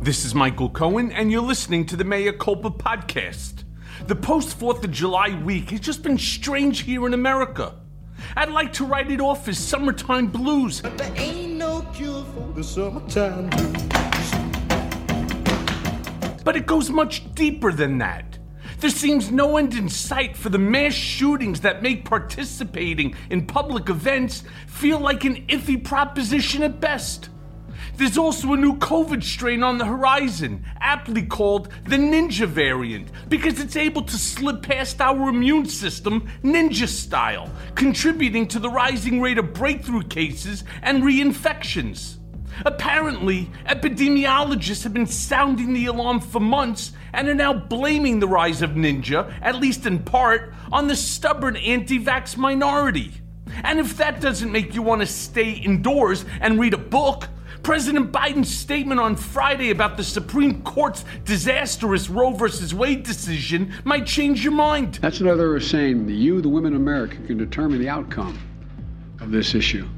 This is Michael Cohen, and you're listening to the Mea Culpa podcast. The post-4th of July week has just been strange here in America. I'd like to write it off as summertime blues. But there ain't no cure for the summertime blues. But it goes much deeper than that. There seems no end in sight for the mass shootings that make participating in public events feel like an iffy proposition at best. There's also a new COVID strain on the horizon, aptly called the ninja variant, because it's able to slip past our immune system ninja style, contributing to the rising rate of breakthrough cases and reinfections. Apparently, epidemiologists have been sounding the alarm for months and are now blaming the rise of ninja, at least in part, on the stubborn anti-vax minority. And if that doesn't make you want to stay indoors and read a book, President Biden's statement on Friday about the Supreme Court's disastrous Roe v. Wade decision might change your mind. That's what they were saying. The women of America, can determine the outcome of this issue.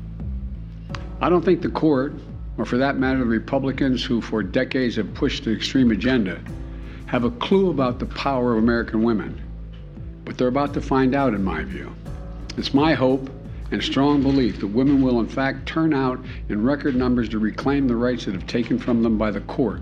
I don't think the court, or for that matter, the Republicans who for decades have pushed the extreme agenda, have a clue about the power of American women. But they're about to find out, in my view. It's my hope and strong belief that women will in fact turn out in record numbers to reclaim the rights that have taken from them by the court.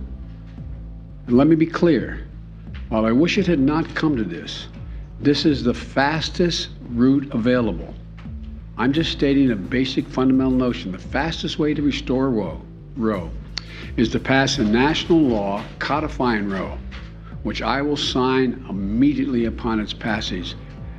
And let me be clear, while I wish it had not come to this is the fastest route available. I'm just stating a basic fundamental notion. The fastest way to restore Roe is to pass a national law codifying Roe, which I will sign immediately upon its passage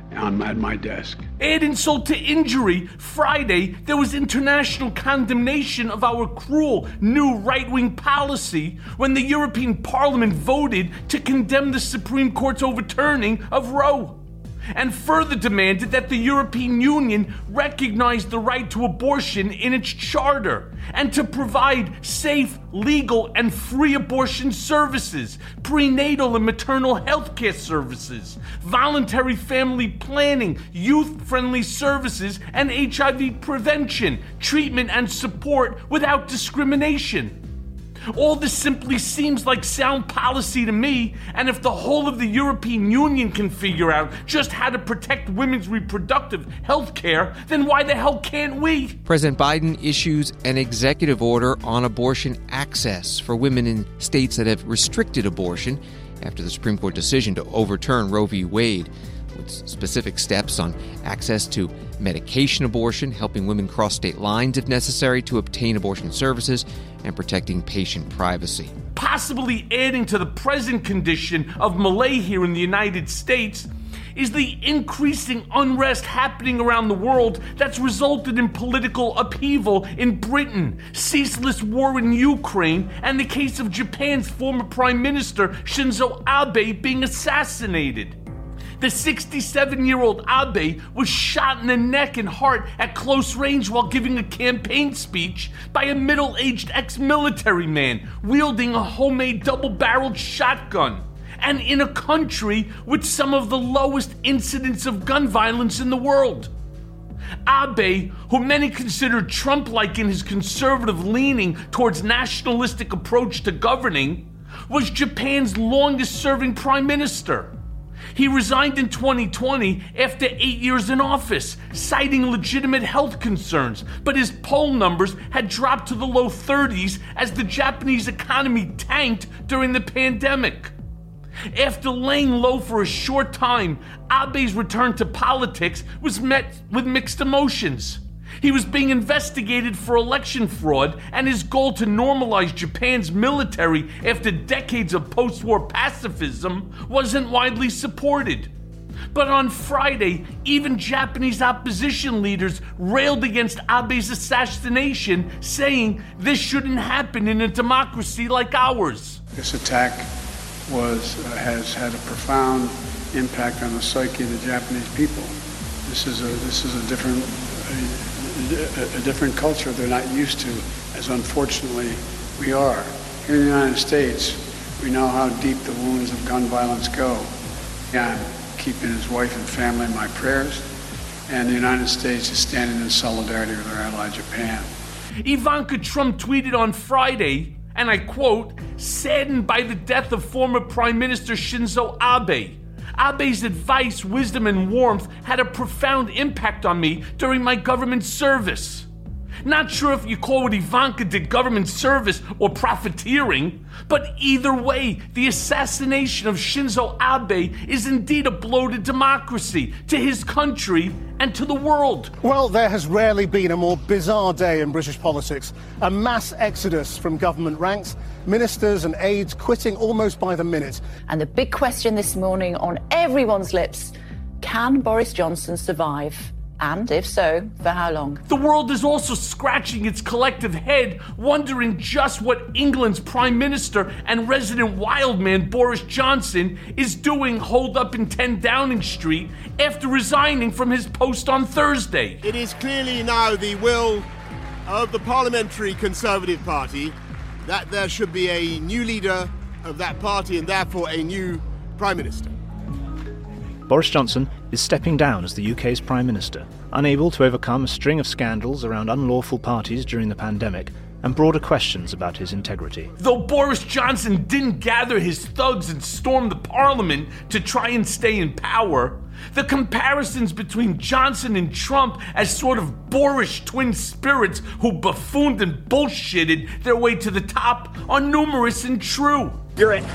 at my desk. Add insult to injury, Friday there was international condemnation of our cruel new right-wing policy when the European Parliament voted to condemn the Supreme Court's overturning of Roe, and further demanded that the European Union recognize the right to abortion in its charter and to provide safe, legal, and free abortion services, prenatal and maternal health care services, voluntary family planning, youth-friendly services, and HIV prevention, treatment, and support without discrimination. All this simply seems like sound policy to me, and if the whole of the European Union can figure out just how to protect women's reproductive health care, then why the hell can't we? President Biden issues an executive order on abortion access for women in states that have restricted abortion after the Supreme Court decision to overturn Roe v. Wade, with specific steps on access to medication abortion, helping women cross state lines if necessary to obtain abortion services, and protecting patient privacy. Possibly adding to the present condition of malaise here in the United States is the increasing unrest happening around the world that's resulted in political upheaval in Britain, ceaseless war in Ukraine, and the case of Japan's former Prime Minister Shinzo Abe being assassinated. The 67-year-old Abe was shot in the neck and heart at close range while giving a campaign speech by a middle-aged ex-military man wielding a homemade double-barreled shotgun, and in a country with some of the lowest incidents of gun violence in the world. Abe, who many consider Trump-like in his conservative leaning towards nationalistic approach to governing, was Japan's longest-serving prime minister. He resigned in 2020 after 8 years in office, citing legitimate health concerns, but his poll numbers had dropped to the low 30s as the Japanese economy tanked during the pandemic. After laying low for a short time, Abe's return to politics was met with mixed emotions. He was being investigated for election fraud, and his goal to normalize Japan's military after decades of post-war pacifism wasn't widely supported. But on Friday, even Japanese opposition leaders railed against Abe's assassination, saying this shouldn't happen in a democracy like ours. This attack has had a profound impact on the psyche of the Japanese people. This is a different culture they're not used to, as unfortunately we are. Here in the United States, we know how deep the wounds of gun violence go. I'm keeping his wife and family in my prayers, and the United States is standing in solidarity with our ally Japan. Ivanka Trump tweeted on Friday, and I quote, saddened by the death of former Prime Minister Shinzo Abe. Abe's advice, wisdom, and warmth had a profound impact on me during my government service. Not sure if you call what Ivanka did government service or profiteering, but either way, the assassination of Shinzo Abe is indeed a blow to democracy, to his country, and to the world. Well, there has rarely been a more bizarre day in British politics. A mass exodus from government ranks, ministers and aides quitting almost by the minute. And the big question this morning on everyone's lips, can Boris Johnson survive? And if so, for how long? The world is also scratching its collective head, wondering just what England's Prime Minister and resident wildman Boris Johnson is doing holed up in 10 Downing Street after resigning from his post on Thursday. It is clearly now the will of the Parliamentary Conservative Party that there should be a new leader of that party and therefore a new Prime Minister. Boris Johnson is stepping down as the UK's Prime Minister, unable to overcome a string of scandals around unlawful parties during the pandemic and broader questions about his integrity. Though Boris Johnson didn't gather his thugs and storm the Parliament to try and stay in power, the comparisons between Johnson and Trump as sort of boorish twin spirits who buffooned and bullshitted their way to the top are numerous and true. You're it.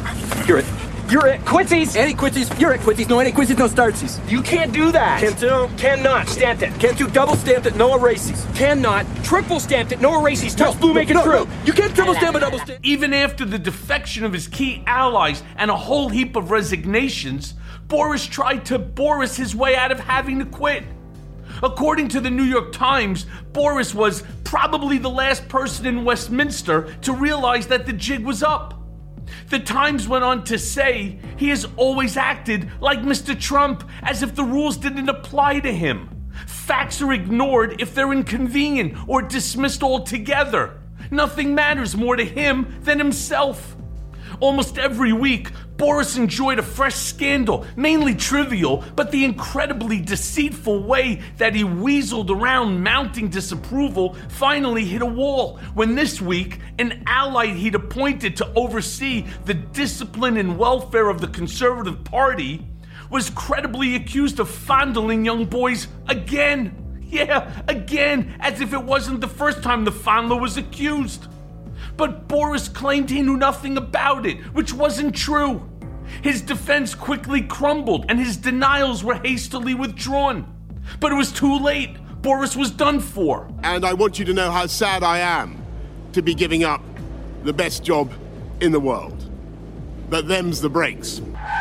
Quincy's. Anti-Quincy's. You're it, Quincy's. No anti-Quincy's, no startsies. You can't do that. Can't do. Cannot. Stamped it. Can't do. Double stamped it. No erases. Cannot. Triple stamped it. No erases. Touch blue, make it true. You can't triple stamp a double stamp. Even after the defection of his key allies and a whole heap of resignations, Boris tried to Boris his way out of having to quit. According to the New York Times, Boris was probably the last person in Westminster to realize that the jig was up. The Times went on to say he has always acted like Mr. Trump, as if the rules didn't apply to him. Facts are ignored if they're inconvenient or dismissed altogether. Nothing matters more to him than himself. Almost every week, Boris enjoyed a fresh scandal, mainly trivial, but the incredibly deceitful way that he weaseled around mounting disapproval finally hit a wall when this week, an ally he'd appointed to oversee the discipline and welfare of the Conservative Party was credibly accused of fondling young boys again. Yeah, again, as if it wasn't the first time the fondler was accused. But Boris claimed he knew nothing about it, which wasn't true. His defense quickly crumbled and his denials were hastily withdrawn. But it was too late. Boris was done for. And I want you to know how sad I am to be giving up the best job in the world. But them's the breaks.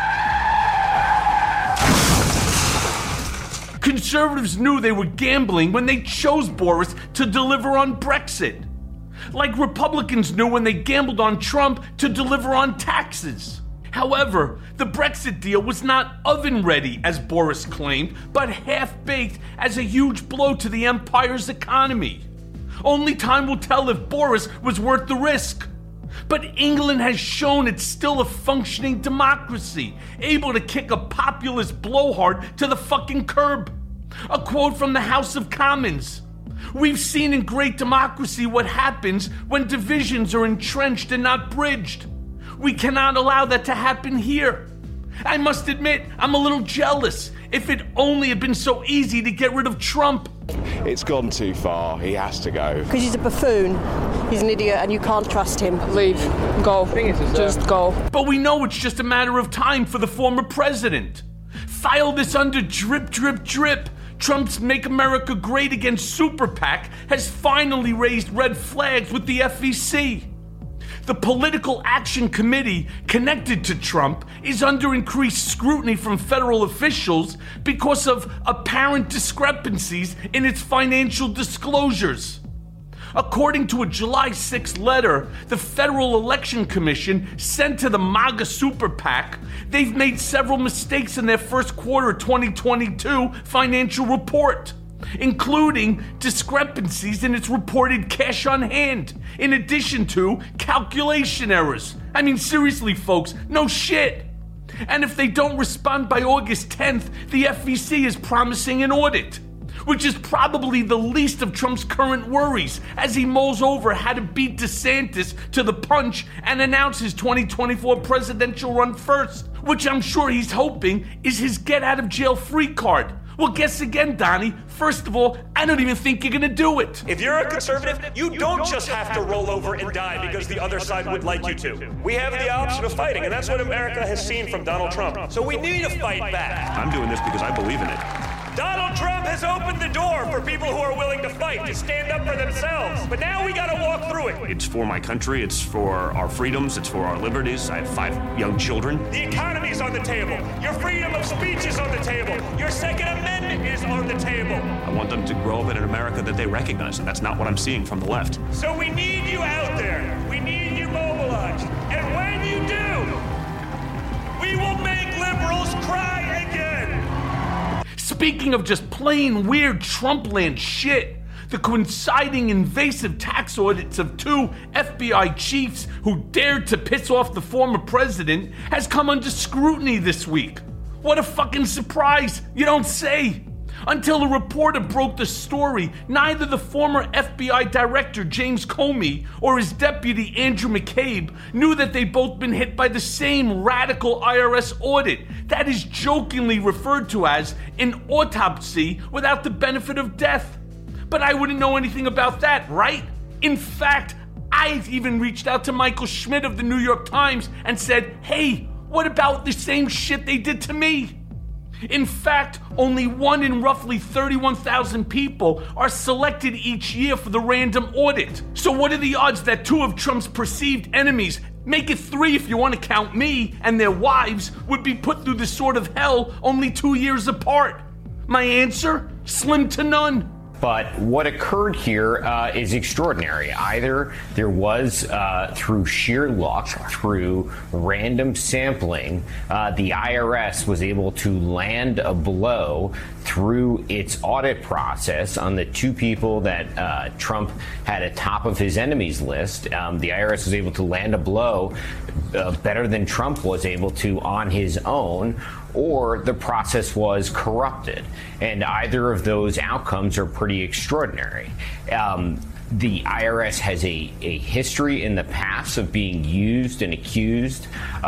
Conservatives knew they were gambling when they chose Boris to deliver on Brexit. Like Republicans knew when they gambled on Trump to deliver on taxes. However, the Brexit deal was not oven-ready, as Boris claimed, but half-baked as a huge blow to the empire's economy. Only time will tell if Boris was worth the risk. But England has shown it's still a functioning democracy, able to kick a populist blowhard to the fucking curb. A quote from the House of Commons. We've seen in great democracy what happens when divisions are entrenched and not bridged. We cannot allow that to happen here. I must admit, I'm a little jealous. If it only had been so easy to get rid of Trump. It's gone too far. He has to go. Because he's a buffoon. He's an idiot and you can't trust him. Leave. Go. Just go. But we know it's just a matter of time for the former president. File this under drip, drip, drip. Trump's Make America Great Again super PAC has finally raised red flags with the FEC. The Political Action Committee connected to Trump is under increased scrutiny from federal officials because of apparent discrepancies in its financial disclosures. According to a July 6 letter the Federal Election Commission sent to the MAGA Super PAC, they've made several mistakes in their first quarter 2022 financial report, including discrepancies in its reported cash on hand, in addition to calculation errors. I mean, seriously, folks, no shit. And if they don't respond by August 10th, the FEC is promising an audit. which is probably the least of Trump's current worries as he mulls over how to beat DeSantis to the punch and announce his 2024 presidential run first, which I'm sure he's hoping is his get-out-of-jail-free card. Well, guess again, Donnie. First of all, I don't even think you're gonna do it. If you're a conservative, you don't just have to roll over and die because the other side would like you to. We have the option of fighting, and that's what America has seen from Donald Trump. So we need to fight back. I'm doing this because I believe in it. Donald Trump has opened the door for people who are willing to fight, to stand up for themselves. But now we gotta walk through it. It's for my country, it's for our freedoms, it's for our liberties. I have 5 young children. The economy is on the table. Your freedom of speech is on the table. Your Second Amendment is on the table. I want them to grow up in an America that they recognize, and that's not what I'm seeing from the left. So we need you out there. We need you mobilized. And when you do, we will make liberals cry again. Speaking of just plain weird Trumpland shit, the coinciding invasive tax audits of 2 FBI chiefs who dared to piss off the former president has come under scrutiny this week. What a fucking surprise, you don't say. Until a reporter broke the story, neither the former FBI director James Comey or his deputy Andrew McCabe knew that they'd both been hit by the same radical IRS audit that is jokingly referred to as an autopsy without the benefit of death. But I wouldn't know anything about that, right? In fact, I've even reached out to Michael Schmidt of the New York Times and said, hey, what about the same shit they did to me? In fact, only 1 in roughly 31,000 people are selected each year for the random audit. So what are the odds that 2 of Trump's perceived enemies, make it 3 if you want to count me, and their wives would be put through this sort of hell only 2 years apart? My answer? Slim to none. But what occurred here is extraordinary. Either there was, through sheer luck, through random sampling, the IRS was able to land a blow through its audit process on the 2 people that Trump had atop of his enemies list. The IRS was able to land a blow better than Trump was able to on his own, or the process was corrupted. And either of those outcomes are pretty extraordinary. The IRS has a history in the past of being used and accused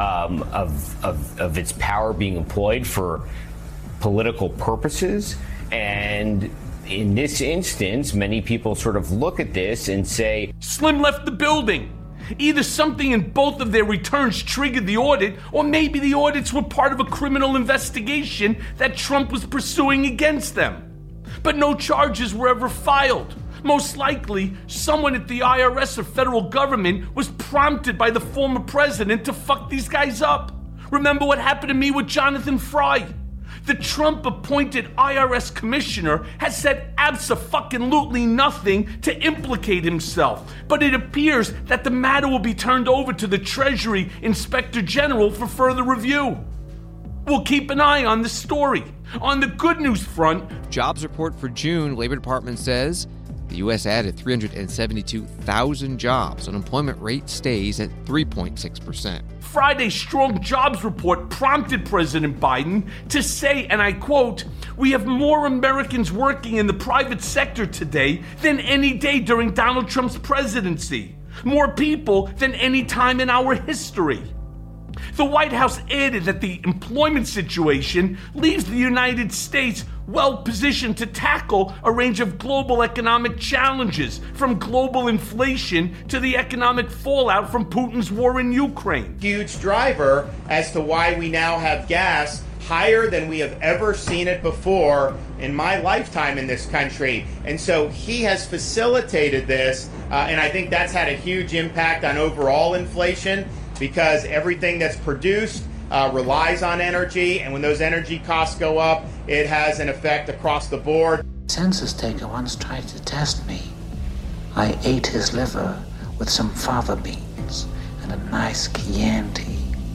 of its power being employed for political purposes. And in this instance, many people sort of look at this and say, Slim left the building. Either something in both of their returns triggered the audit, or maybe the audits were part of a criminal investigation that Trump was pursuing against them. But no charges were ever filed. Most likely, someone at the IRS or federal government was prompted by the former president to fuck these guys up. Remember what happened to me with Jonathan Fry? The Trump-appointed IRS commissioner has said abso-fucking-lutely nothing to implicate himself, but it appears that the matter will be turned over to the Treasury Inspector General for further review. We'll keep an eye on the story. On the good news front, jobs report for June, Labor Department says the U.S. added 372,000 jobs. Unemployment rate stays at 3.6%. Friday's strong jobs report prompted President Biden to say, and I quote, "We have more Americans working in the private sector today than any day during Donald Trump's presidency. More people than any time in our history." The White House added that the employment situation leaves the United States well positioned to tackle a range of global economic challenges, from global inflation to the economic fallout from Putin's war in Ukraine. Huge driver as to why we now have gas higher than we have ever seen it before in my lifetime in this country. And so he has facilitated this, and I think that's had a huge impact on overall inflation, because everything that's produced relies on energy, and when those energy costs go up, it has an effect across the board. Census taker once tried to test me. I ate his liver with some fava beans and a nice Chianti.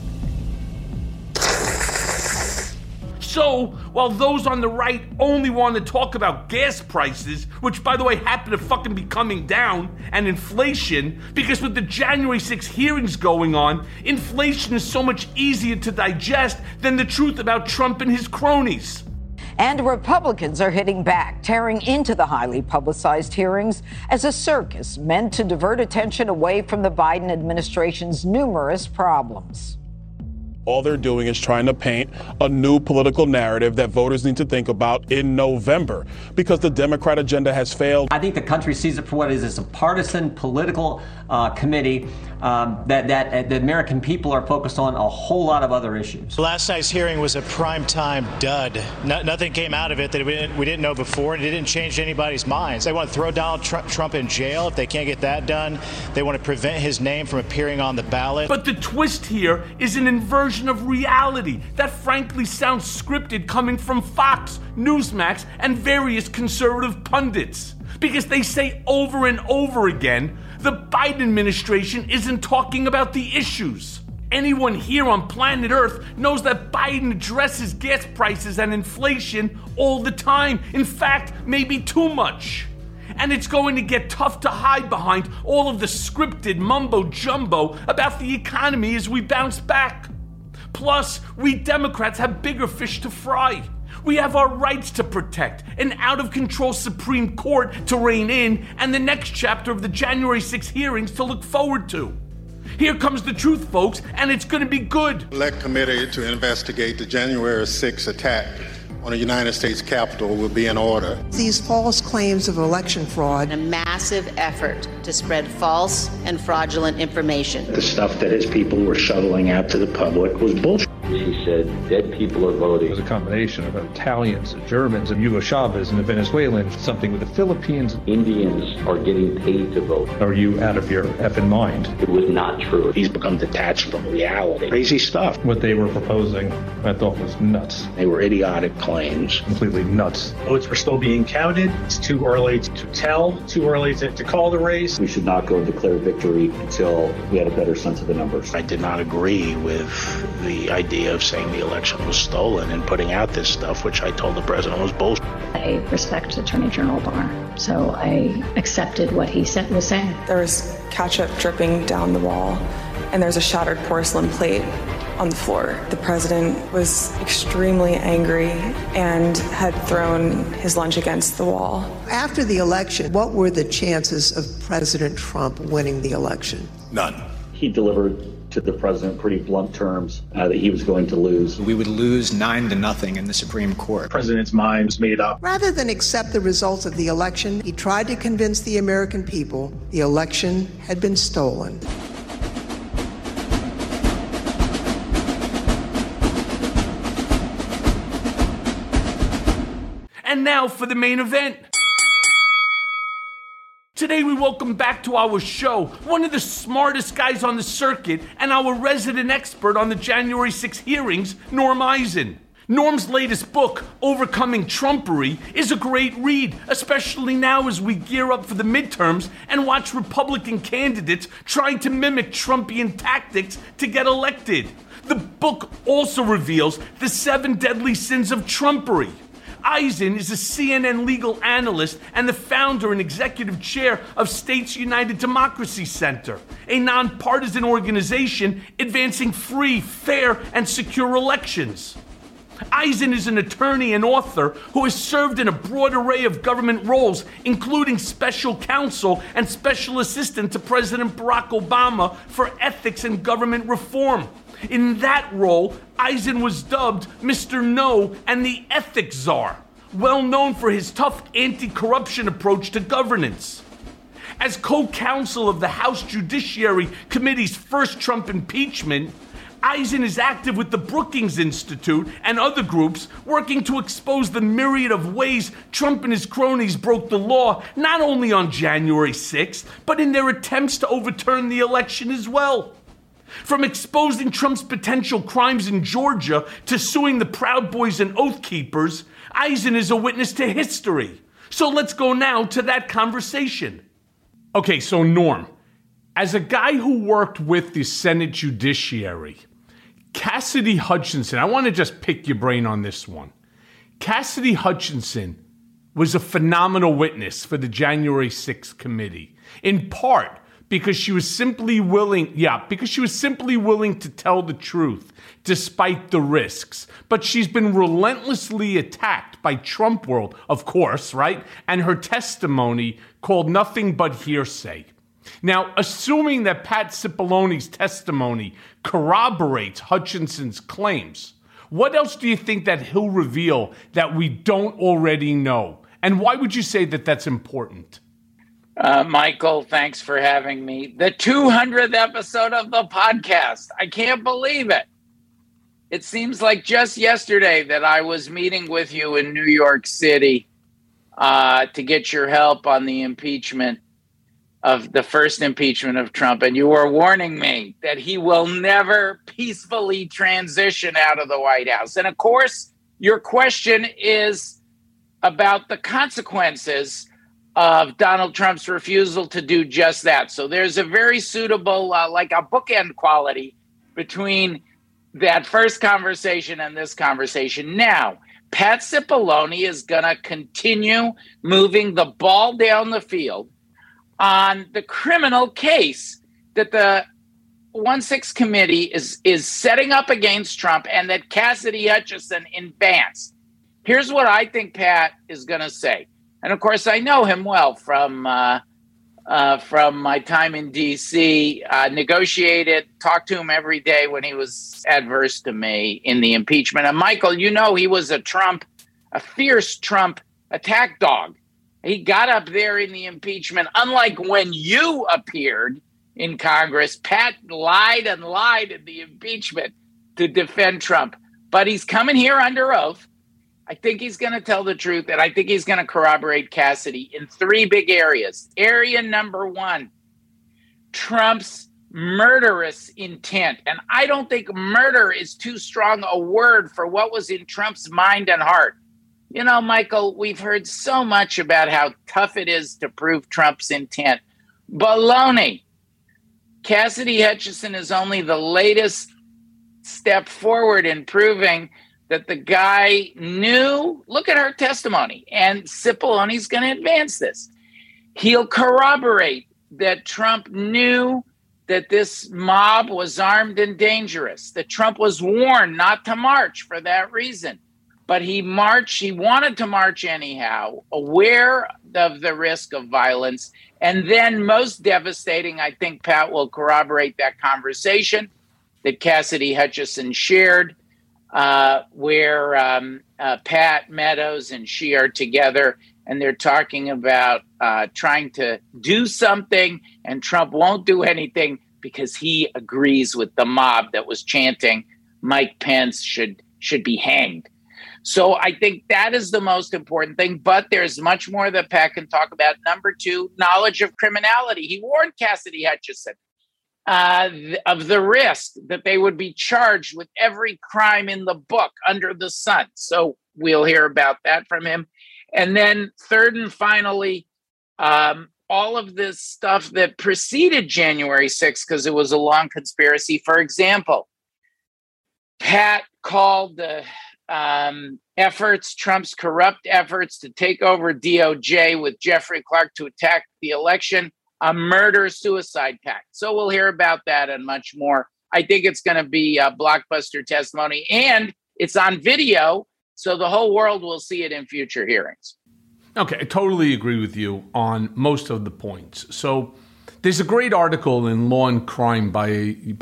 So, while those on the right only want to talk about gas prices, which by the way happen to fucking be coming down, and inflation, because with the January 6 hearings going on, inflation is so much easier to digest than the truth about Trump and his cronies. And Republicans are hitting back, tearing into the highly publicized hearings as a circus meant to divert attention away from the Biden administration's numerous problems. All they're doing is trying to paint a new political narrative that voters need to think about in November because the Democrat agenda has failed. I think the country sees it for what it is. It's a partisan political committee that the American people are focused on a whole lot of other issues. Last night's hearing was a primetime dud. Nothing came out of it that we didn't know before, and it didn't change anybody's minds. They want to throw Donald Trump in jail if they can't get that done. They want to prevent his name from appearing on the ballot. But the twist here is an inversion of reality that frankly sounds scripted, coming from Fox, Newsmax, and various conservative pundits. Because they say over and over again, the Biden administration isn't talking about the issues. Anyone here on planet Earth knows that Biden addresses gas prices and inflation all the time. In fact, maybe too much. And it's going to get tough to hide behind all of the scripted mumbo-jumbo about the economy as we bounce back. Plus, we Democrats have bigger fish to fry. We have our rights to protect, an out-of-control Supreme Court to rein in, and the next chapter of the January 6th hearings to look forward to. Here comes the truth, folks, and it's going to be good. Select committee to investigate the January 6th attack on the United States Capitol will be in order. These false claims of election fraud. A massive effort to spread false and fraudulent information. The stuff that his people were shoveling out to the public was bullshit. He said dead people are voting. It was a combination of Italians, Germans, and Hugo Chavez, and the Venezuelans, something with the Philippines. Indians are getting paid to vote. Are you out of your effing mind? It was not true. He's become detached from reality. Crazy stuff. What they were proposing, I thought was nuts. They were idiotic claims. Completely nuts. Votes were still being counted. It's too early to tell, too early to call the race. We should not go and declare victory until we had a better sense of the numbers. I did not agree with the idea of saying the election was stolen and putting out this stuff, which I told the president was bullshit. I respect Attorney General Barr, so I accepted what he was saying. There was ketchup dripping down the wall, and there's a shattered porcelain plate on the floor. The president was extremely angry and had thrown his lunch against the wall. After the election, what were the chances of President Trump winning the election? None. He delivered to the president pretty blunt terms that he was going to lose. We would lose 9-0 in the Supreme Court. The president's mind was made up. Rather than accept the results of the election, he tried to convince the American people the election had been stolen. And now for the main event. Today we welcome back to our show one of the smartest guys on the circuit and our resident expert on the January 6 hearings, Norm Eisen. Norm's latest book, Overcoming Trumpery, is a great read, especially now as we gear up for the midterms and watch Republican candidates trying to mimic Trumpian tactics to get elected. The book also reveals the 7 deadly sins of Trumpery. Eisen is a CNN legal analyst and the founder and executive chair of States United Democracy Center, a nonpartisan organization advancing free, fair, and secure elections. Eisen is an attorney and author who has served in a broad array of government roles, including special counsel and special assistant to President Barack Obama for ethics and government reform. In that role, Eisen was dubbed Mr. No and the Ethics Czar, well known for his tough anti-corruption approach to governance. As co-counsel of the House Judiciary Committee's first Trump impeachment, Eisen is active with the Brookings Institute and other groups working to expose the myriad of ways Trump and his cronies broke the law, not only on January 6th, but in their attempts to overturn the election as well. From exposing Trump's potential crimes in Georgia to suing the Proud Boys and Oath Keepers, Eisen is a witness to history. So let's go now to that conversation. Okay, so Norm, as a guy who worked with the Senate Judiciary, Cassidy Hutchinson, I want to just pick your brain on this one. Cassidy Hutchinson was a phenomenal witness for the January 6th committee, in part because she was simply willing to tell the truth despite the risks. But she's been relentlessly attacked by Trump world, of course, right? And her testimony called nothing but hearsay. Now, assuming that Pat Cipollone's testimony corroborates Hutchinson's claims, what else do you think that he'll reveal that we don't already know? And why would you say that that's important? Michael, thanks for having me. The 200th episode of the podcast. I can't believe it. It seems like just yesterday that I was meeting with you in New York City to get your help on the impeachment of the first impeachment of Trump. And you were warning me that he will never peacefully transition out of the White House. And of course, your question is about the consequences of Donald Trump's refusal to do just that. So there's a very suitable, like a bookend quality between that first conversation and this conversation. Now, Pat Cipollone is going to continue moving the ball down the field on the criminal case that the 1-6 committee is setting up against Trump and that Cassidy Hutchinson advanced. Here's what I think Pat is going to say. And of course, I know him well from my time in D.C., negotiated, talked to him every day when he was adverse to me in the impeachment. And Michael, you know, he was a fierce Trump attack dog. He got up there in the impeachment. Unlike when you appeared in Congress, Pat lied and lied in the impeachment to defend Trump. But he's coming here under oath. I think he's going to tell the truth, and I think he's going to corroborate Cassidy in 3 big areas. Area number 1, Trump's murderous intent. And I don't think murder is too strong a word for what was in Trump's mind and heart. You know, Michael, we've heard so much about how tough it is to prove Trump's intent. Baloney. Cassidy Hutchinson is only the latest step forward in proving that the guy knew. Look at her testimony. And Cipollone's going to advance this. He'll corroborate that Trump knew that this mob was armed and dangerous, that Trump was warned not to march for that reason. But he wanted to march anyhow, aware of the risk of violence. And then most devastating, I think Pat will corroborate that conversation that Cassidy Hutchinson shared, where Pat Meadows and she are together, and they're talking about trying to do something, and Trump won't do anything because he agrees with the mob that was chanting Mike Pence should be hanged. So I think that is the most important thing, but there's much more that Pat can talk about. Number 2, knowledge of criminality. He warned Cassidy Hutchinson of the risk that they would be charged with every crime in the book under the sun. So we'll hear about that from him. And then 3rd and finally, all of this stuff that preceded January 6th, because it was a long conspiracy. For example, Pat called the Trump's corrupt efforts to take over DOJ with Jeffrey Clark to attack the election, a murder-suicide pact. So we'll hear about that and much more. I think it's going to be a blockbuster testimony, and it's on video, so the whole world will see it in future hearings. Okay, I totally agree with you on most of the points. So there's a great article in Law and Crime by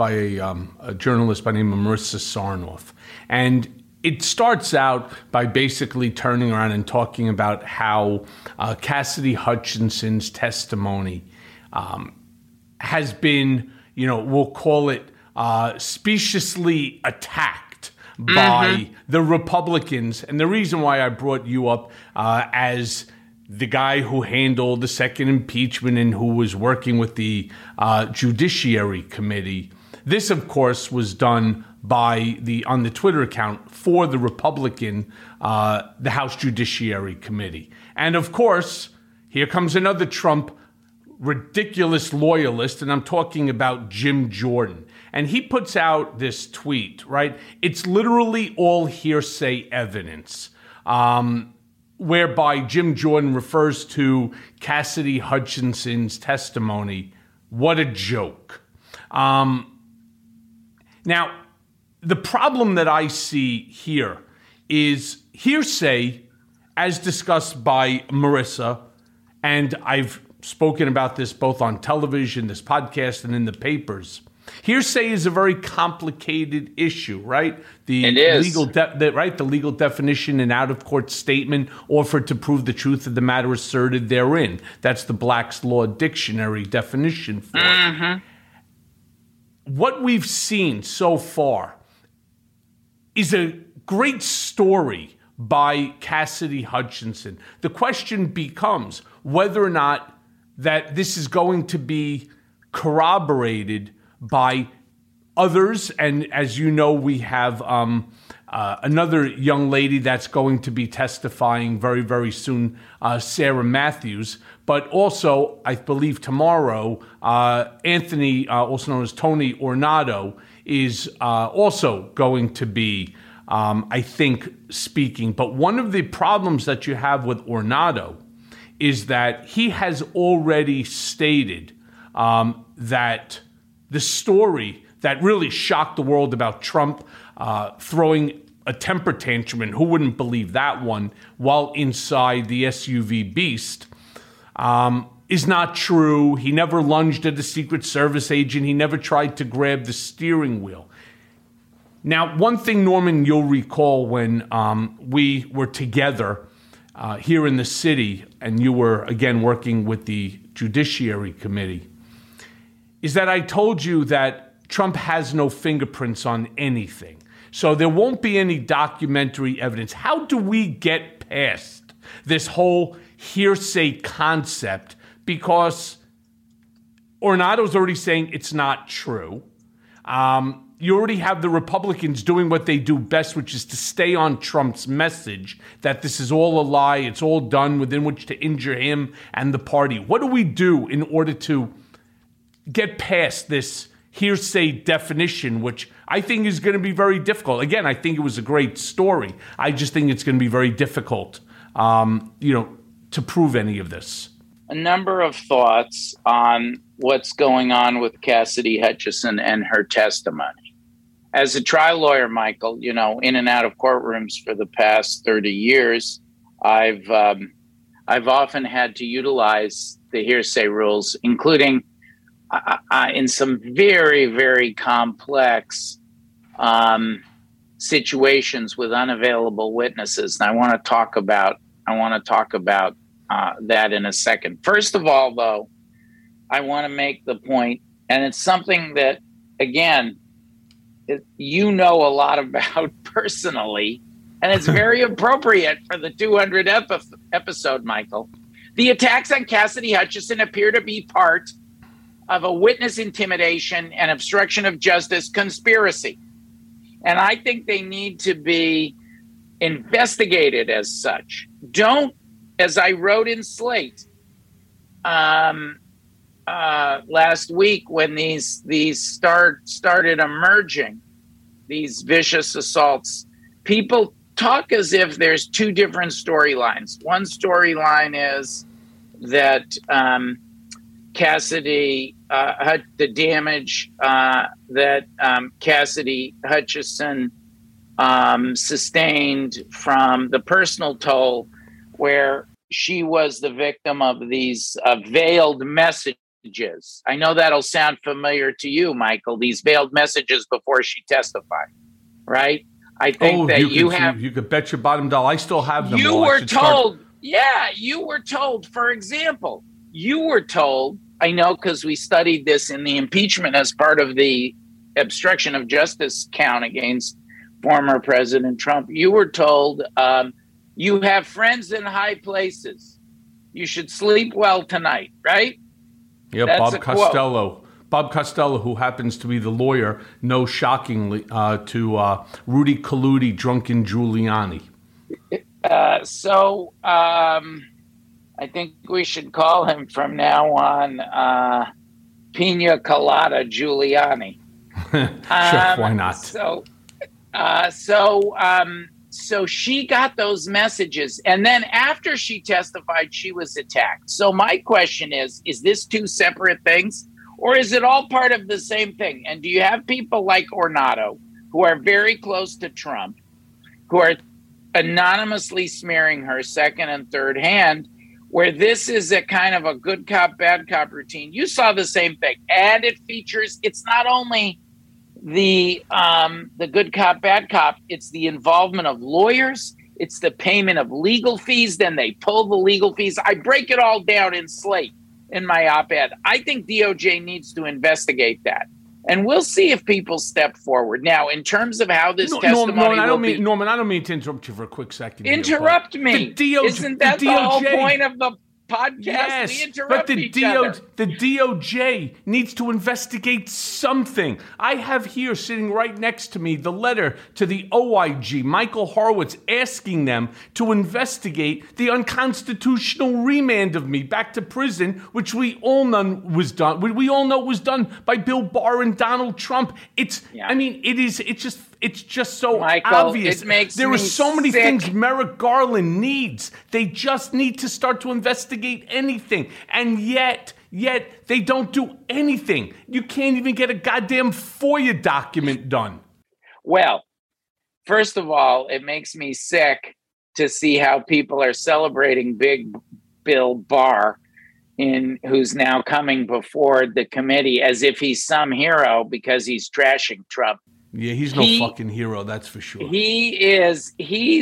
a journalist by the name of Marissa Sarnoff, and it starts out by basically turning around and talking about how Cassidy Hutchinson's testimony has been, we'll call it speciously attacked by the Republicans. And the reason why I brought you up as the guy who handled the second impeachment and who was working with the Judiciary Committee, this, of course, was done on the Twitter account for the Republican, the House Judiciary Committee. And of course, here comes another Trump ridiculous loyalist, and I'm talking about Jim Jordan. And he puts out this tweet, right? It's literally all hearsay evidence, whereby Jim Jordan refers to Cassidy Hutchinson's testimony What a joke. Now, the problem that I see here is hearsay, as discussed by Marissa, and I've spoken about this both on television, this podcast, and in the papers. Hearsay is a very complicated issue, right? It is. The legal definition, an out-of-court statement offered to prove the truth of the matter asserted therein. That's the Black's Law Dictionary definition for it. What we've seen so far is a great story by Cassidy Hutchinson. The question becomes whether or not that this is going to be corroborated by others. And as you know, we have another young lady that's going to be testifying very, very soon, Sarah Matthews. But also, I believe tomorrow, Anthony, also known as Tony Ornato, is also going to be, I think, speaking. But one of the problems that you have with Ornato is that he has already stated that the story that really shocked the world about Trump throwing a temper tantrum, and who wouldn't believe that one, while inside the SUV Beast, is not true. He never lunged at a Secret Service agent. He never tried to grab the steering wheel. Now, one thing, Norman, you'll recall when we were together here in the city, and you were, again, working with the Judiciary Committee, is that I told you that Trump has no fingerprints on anything. So there won't be any documentary evidence. How do we get past this whole hearsay concept? Because Ornato's already saying it's not true. You already have the Republicans doing what they do best, which is to stay on Trump's message that this is all a lie, it's all done within which to injure him and the party. What do we do in order to get past this hearsay definition, which I think is going to be very difficult? Again, I think it was a great story. I just think it's going to be very difficult, to prove any of this. A number of thoughts on what's going on with Cassidy Hutchinson and her testimony. As a trial lawyer, Michael, in and out of courtrooms for the past 30 years, I've often had to utilize the hearsay rules, including in some very, very complex situations with unavailable witnesses. And I want to talk about that in a second. First of all, though, I want to make the point, and it's something that, again, you know a lot about personally, and it's very appropriate for the 200th episode, Michael. The attacks on Cassidy Hutchinson appear to be part of a witness intimidation and obstruction of justice conspiracy. And I think they need to be investigated as such. Don't, as I wrote in Slate last week when these started emerging, these vicious assaults, people talk as if there's two different storylines. One storyline is that Cassidy, the damage that Cassidy Hutchinson sustained from the personal toll, where she was the victim of these veiled messages. I know that'll sound familiar to you, Michael, these veiled messages before she testified, right? I think you could bet your bottom dollar. I still have them. You were told, for example, I know because we studied this in the impeachment as part of the obstruction of justice count against former President Trump. You were told, you have friends in high places. You should sleep well tonight, right? Yeah, Bob Costello. Bob Costello, who happens to be the lawyer, no shockingly, to Rudy Colludi, drunken Giuliani. So I think we should call him from now on Pina Colada Giuliani. Sure, why not? So she got those messages, and then after she testified, she was attacked. So my question is this two separate things, Or is it all part of the same thing? And do you have people like Ornato, who are very close to Trump, who are anonymously smearing her second and third hand, where this is a kind of a good cop, bad cop routine? You saw the same thing. And it features, it's not only the good cop, bad cop, it's the involvement of lawyers, it's the payment of legal fees, then they pull the legal fees. I break it all down in Slate in my op-ed. I think DOJ needs to investigate that. And we'll see if people step forward. Now, in terms of how this testimony Norman, I don't mean to interrupt you for a quick second. Interrupt me. Isn't that the whole point of the podcast? Yes, we interrupt but each other. The DOJ needs to investigate something. I have here sitting right next to me the letter to the OIG, Michael Horowitz, asking them to investigate the unconstitutional remand of me back to prison, which we all know was done. We all know was done by Bill Barr and Donald Trump. It's just so Michael, obvious. It makes there me are so many sick. things Merrick Garland needs. They just need to start to investigate anything. And yet they don't do anything. You can't even get a goddamn FOIA document done. Well, first of all, it makes me sick to see how people are celebrating Big Bill Barr, who's now coming before the committee as if he's some hero because he's trashing Trump. Yeah, he's no fucking hero, that's for sure. He's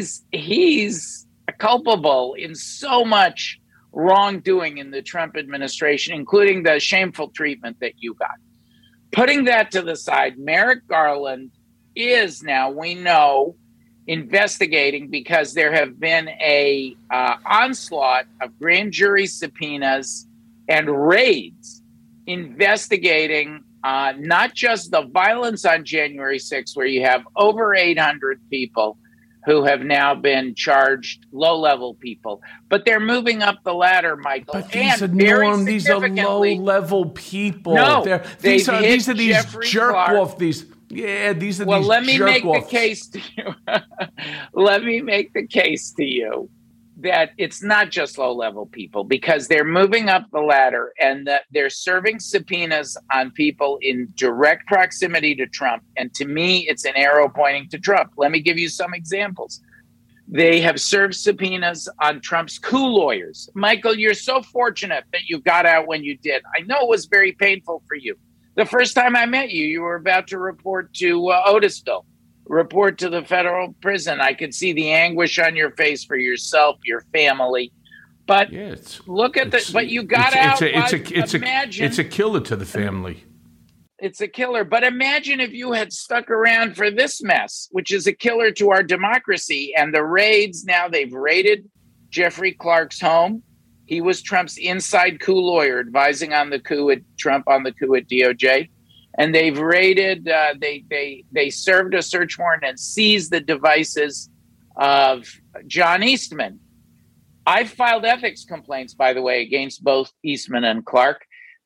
culpable in so much wrongdoing in the Trump administration, including the shameful treatment that you got. Putting that to the side, Merrick Garland is now, we know, investigating because there have been a onslaught of grand jury subpoenas and raids investigating not just the violence on January 6th, where you have over 800 people who have now been charged, low-level people, but they're moving up the ladder, Michael. But these are low-level people. No, these are these Jeffrey jerk-off. Clark. These jerk-offs. Well, let me make the case to you. Let me make the case to you that it's not just low-level people, because they're moving up the ladder and that they're serving subpoenas on people in direct proximity to Trump. And to me, it's an arrow pointing to Trump. Let me give you some examples. They have served subpoenas on Trump's coup lawyers. Michael, you're so fortunate that you got out when you did. I know it was very painful for you. The first time I met you, you were about to report to Otisville. Report to the federal prison. I could see the anguish on your face for yourself, your family. But look at the. But you got out. It's a killer to the family. It's a killer. But imagine if you had stuck around for this mess, which is a killer to our democracy. And the raids, now they've raided Jeffrey Clark's home. He was Trump's inside coup lawyer, advising on the coup at Trump on the coup at DOJ. And they've raided, they served a search warrant and seized the devices of John Eastman. I filed ethics complaints, by the way, against both Eastman and Clark.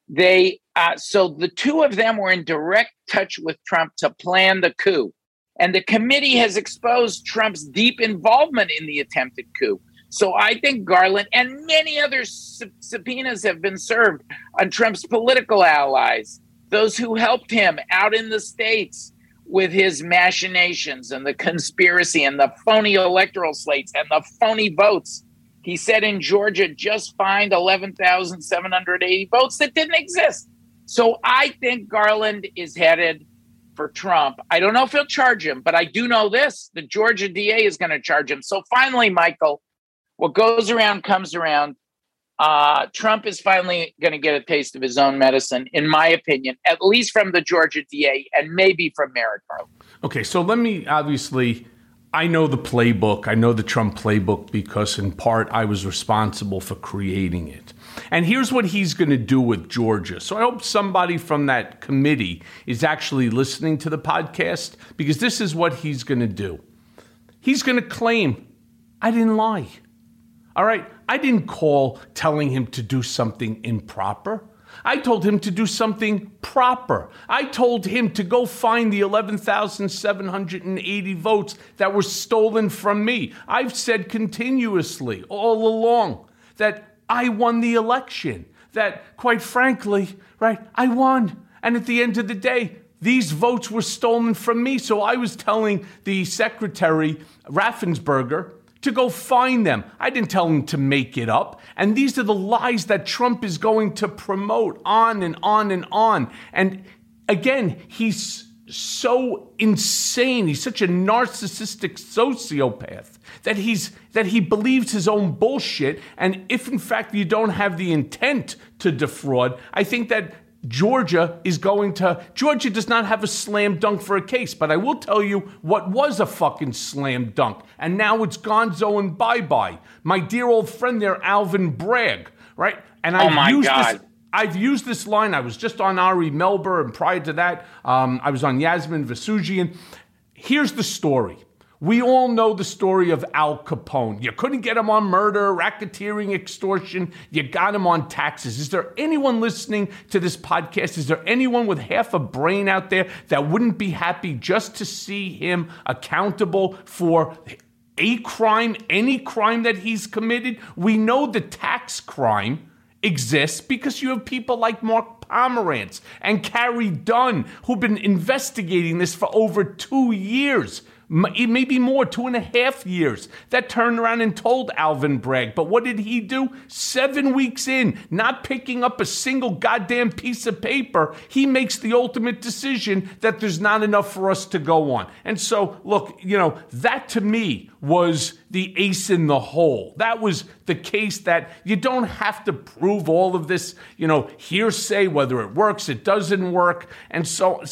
So the two of them were in direct touch with Trump to plan the coup. And the committee has exposed Trump's deep involvement in the attempted coup. So I think Garland and many other subpoenas have been served on Trump's political allies, those who helped him out in the States with his machinations and the conspiracy and the phony electoral slates and the phony votes. He said in Georgia just fined 11,780 votes that didn't exist. So I think Garland is headed for Trump. I don't know if he'll charge him, but I do know this. The Georgia DA is going to charge him. So finally, Michael, what goes around comes around. Trump is finally going to get a taste of his own medicine, in my opinion, at least from the Georgia DA and maybe from Merrick Garland. Okay, so let me, obviously, I know the playbook. I know the Trump playbook because, in part, I was responsible for creating it. And here's what he's going to do with Georgia. So I hope somebody from that committee is actually listening to the podcast, because this is what he's going to do. He's going to claim, I didn't lie. All right, I didn't call telling him to do something improper. I told him to do something proper. I told him to go find the 11,780 votes that were stolen from me. I've said continuously all along that I won the election, that, quite frankly, right, I won. And at the end of the day, these votes were stolen from me. So I was telling the secretary, Raffensperger, to go find them. I didn't tell him to make it up. And these are the lies that Trump is going to promote on and on and on. And again, he's so insane. He's such a narcissistic sociopath that he believes his own bullshit. And if in fact you don't have the intent to defraud, I think that Georgia does not have a slam dunk for a case, but I will tell you what was a fucking slam dunk, and now it's gonzo and bye-bye. My dear old friend there, Alvin Bragg, right? And I've used this line. I was just on Ari Melber, and prior to that, I was on Yasmin Vasugian. Here's the story. We all know the story of Al Capone. You couldn't get him on murder, racketeering, extortion. You got him on taxes. Is there anyone listening to this podcast? Is there anyone with half a brain out there that wouldn't be happy just to see him accountable for a crime, any crime that he's committed? We know the tax crime exists because you have people like Mark Pomerantz and Carrie Dunn who've been investigating this for over 2 years. Maybe more, 2.5 years, that turned around and told Alvin Bragg. But what did he do? 7 weeks in, not picking up a single goddamn piece of paper, he makes the ultimate decision that there's not enough for us to go on. And so, look, that to me was the ace in the hole. That was the case that you don't have to prove all of this, hearsay, whether it works, it doesn't work. And so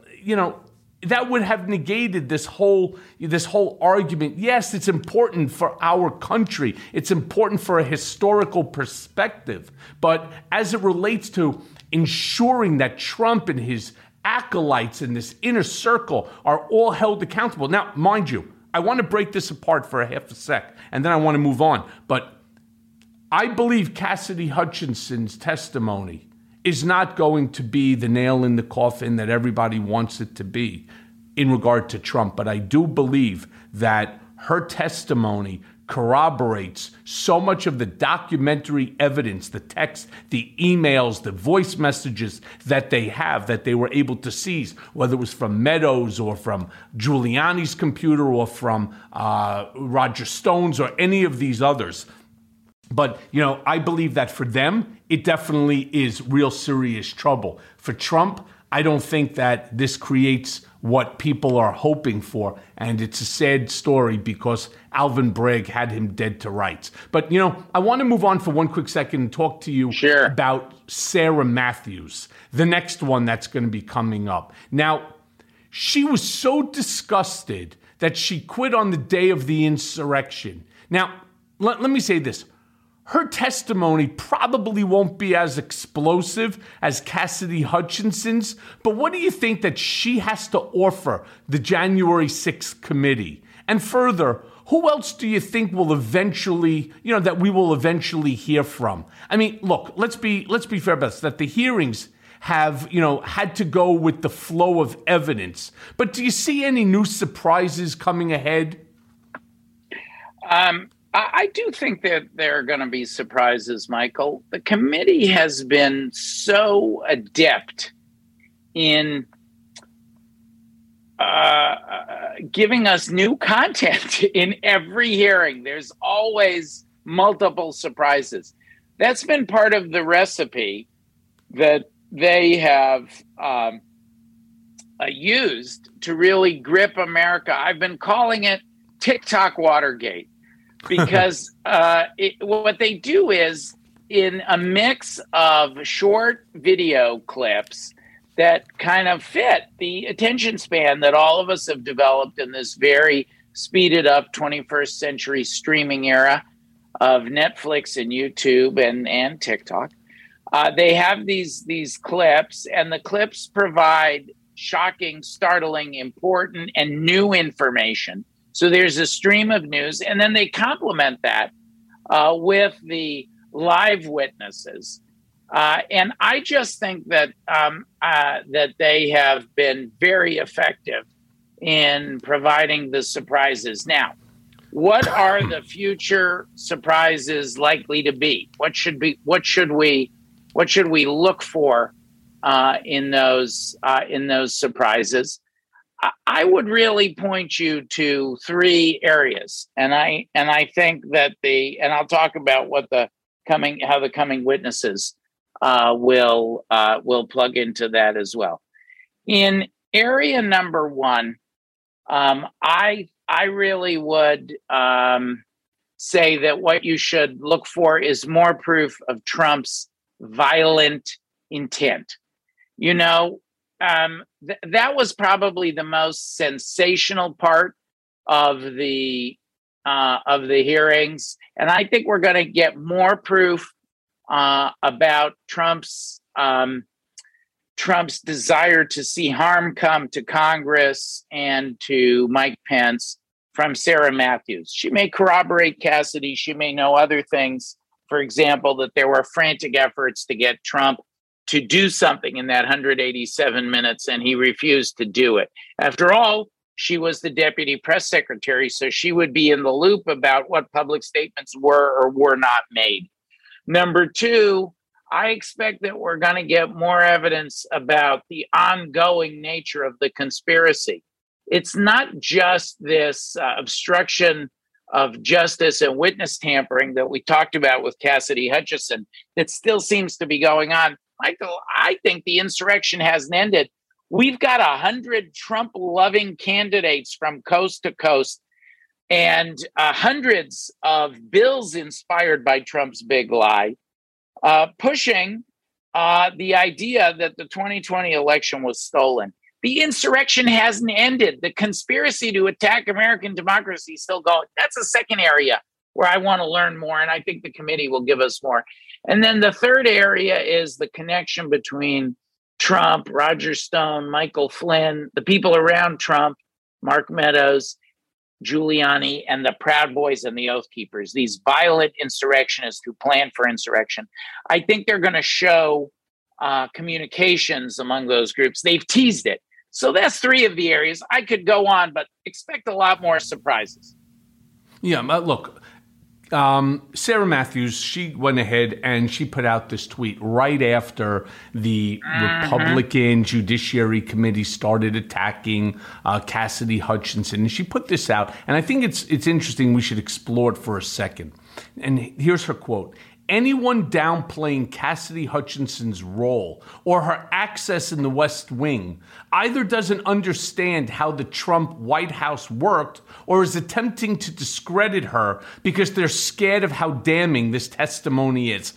that would have negated this whole argument. Yes, it's important for our country. It's important for a historical perspective. But as it relates to ensuring that Trump and his acolytes in this inner circle are all held accountable. Now, mind you, I want to break this apart for a half a sec, and then I want to move on. But I believe Cassidy Hutchinson's testimony is not going to be the nail in the coffin that everybody wants it to be in regard to Trump. But I do believe that her testimony corroborates so much of the documentary evidence, the text, the emails, the voice messages that they were able to seize, whether it was from Meadows or from Giuliani's computer or from Roger Stone's or any of these others. But, I believe that for them, it definitely is real serious trouble. For Trump, I don't think that this creates what people are hoping for. And it's a sad story because Alvin Bragg had him dead to rights. But, I want to move on for one quick second and talk to you about Sarah Matthews, the next one that's going to be coming up. Now, she was so disgusted that she quit on the day of the insurrection. Now, let me say this. Her testimony probably won't be as explosive as Cassidy Hutchinson's, but what do you think that she has to offer the January 6th committee? And further, who else do you think will eventually, that we will eventually hear from? I mean, look, let's be fair about this, that the hearings have, had to go with the flow of evidence. But do you see any new surprises coming ahead? I do think that there are going to be surprises, Michael. The committee has been so adept in giving us new content in every hearing. There's always multiple surprises. That's been part of the recipe that they have used to really grip America. I've been calling it TikTok Watergate. Because what they do is, in a mix of short video clips that kind of fit the attention span that all of us have developed in this very speeded up 21st century streaming era of Netflix and YouTube and TikTok, they have these clips, and the clips provide shocking, startling, important, and new information. So there's a stream of news, and then they complement that with the live witnesses. And I just think that that they have been very effective in providing the surprises. Now, what are the future surprises likely to be? What should we What should we look for in those surprises? I would really point you to three areas, and I think that I'll talk about how the coming witnesses will plug into that as well. In area number one, I really would say that what you should look for is more proof of Trump's violent intent. That was probably the most sensational part of the hearings, and I think we're going to get more proof about Trump's desire to see harm come to Congress and to Mike Pence from Sarah Matthews. She may corroborate Cassidy. She may know other things. For example, that there were frantic efforts to get Trump to do something in that 187 minutes, and he refused to do it. After all, she was the deputy press secretary, so she would be in the loop about what public statements were or were not made. Number two, I expect that we're going to get more evidence about the ongoing nature of the conspiracy. It's not just this obstruction of justice and witness tampering that we talked about with Cassidy Hutchinson that still seems to be going on. Michael, I think the insurrection hasn't ended. We've got 100 Trump-loving candidates from coast to coast and hundreds of bills inspired by Trump's big lie, pushing the idea that the 2020 election was stolen. The insurrection hasn't ended. The conspiracy to attack American democracy is still going. That's a second area where I want to learn more, and I think the committee will give us more. And then the third area is the connection between Trump, Roger Stone, Michael Flynn, the people around Trump, Mark Meadows, Giuliani, and the Proud Boys and the Oath Keepers, these violent insurrectionists who planned for insurrection. I think they're going to show communications among those groups. They've teased it. So that's three of the areas. I could go on, but expect a lot more surprises. Yeah, look, Sarah Matthews, she went ahead and she put out this tweet right after the Republican Judiciary Committee started attacking Cassidy Hutchinson. And she put this out, and I think it's interesting. We should explore it for a second. And here's her quote. Anyone downplaying Cassidy Hutchinson's role or her access in the West Wing either doesn't understand how the Trump White House worked or is attempting to discredit her because they're scared of how damning this testimony is.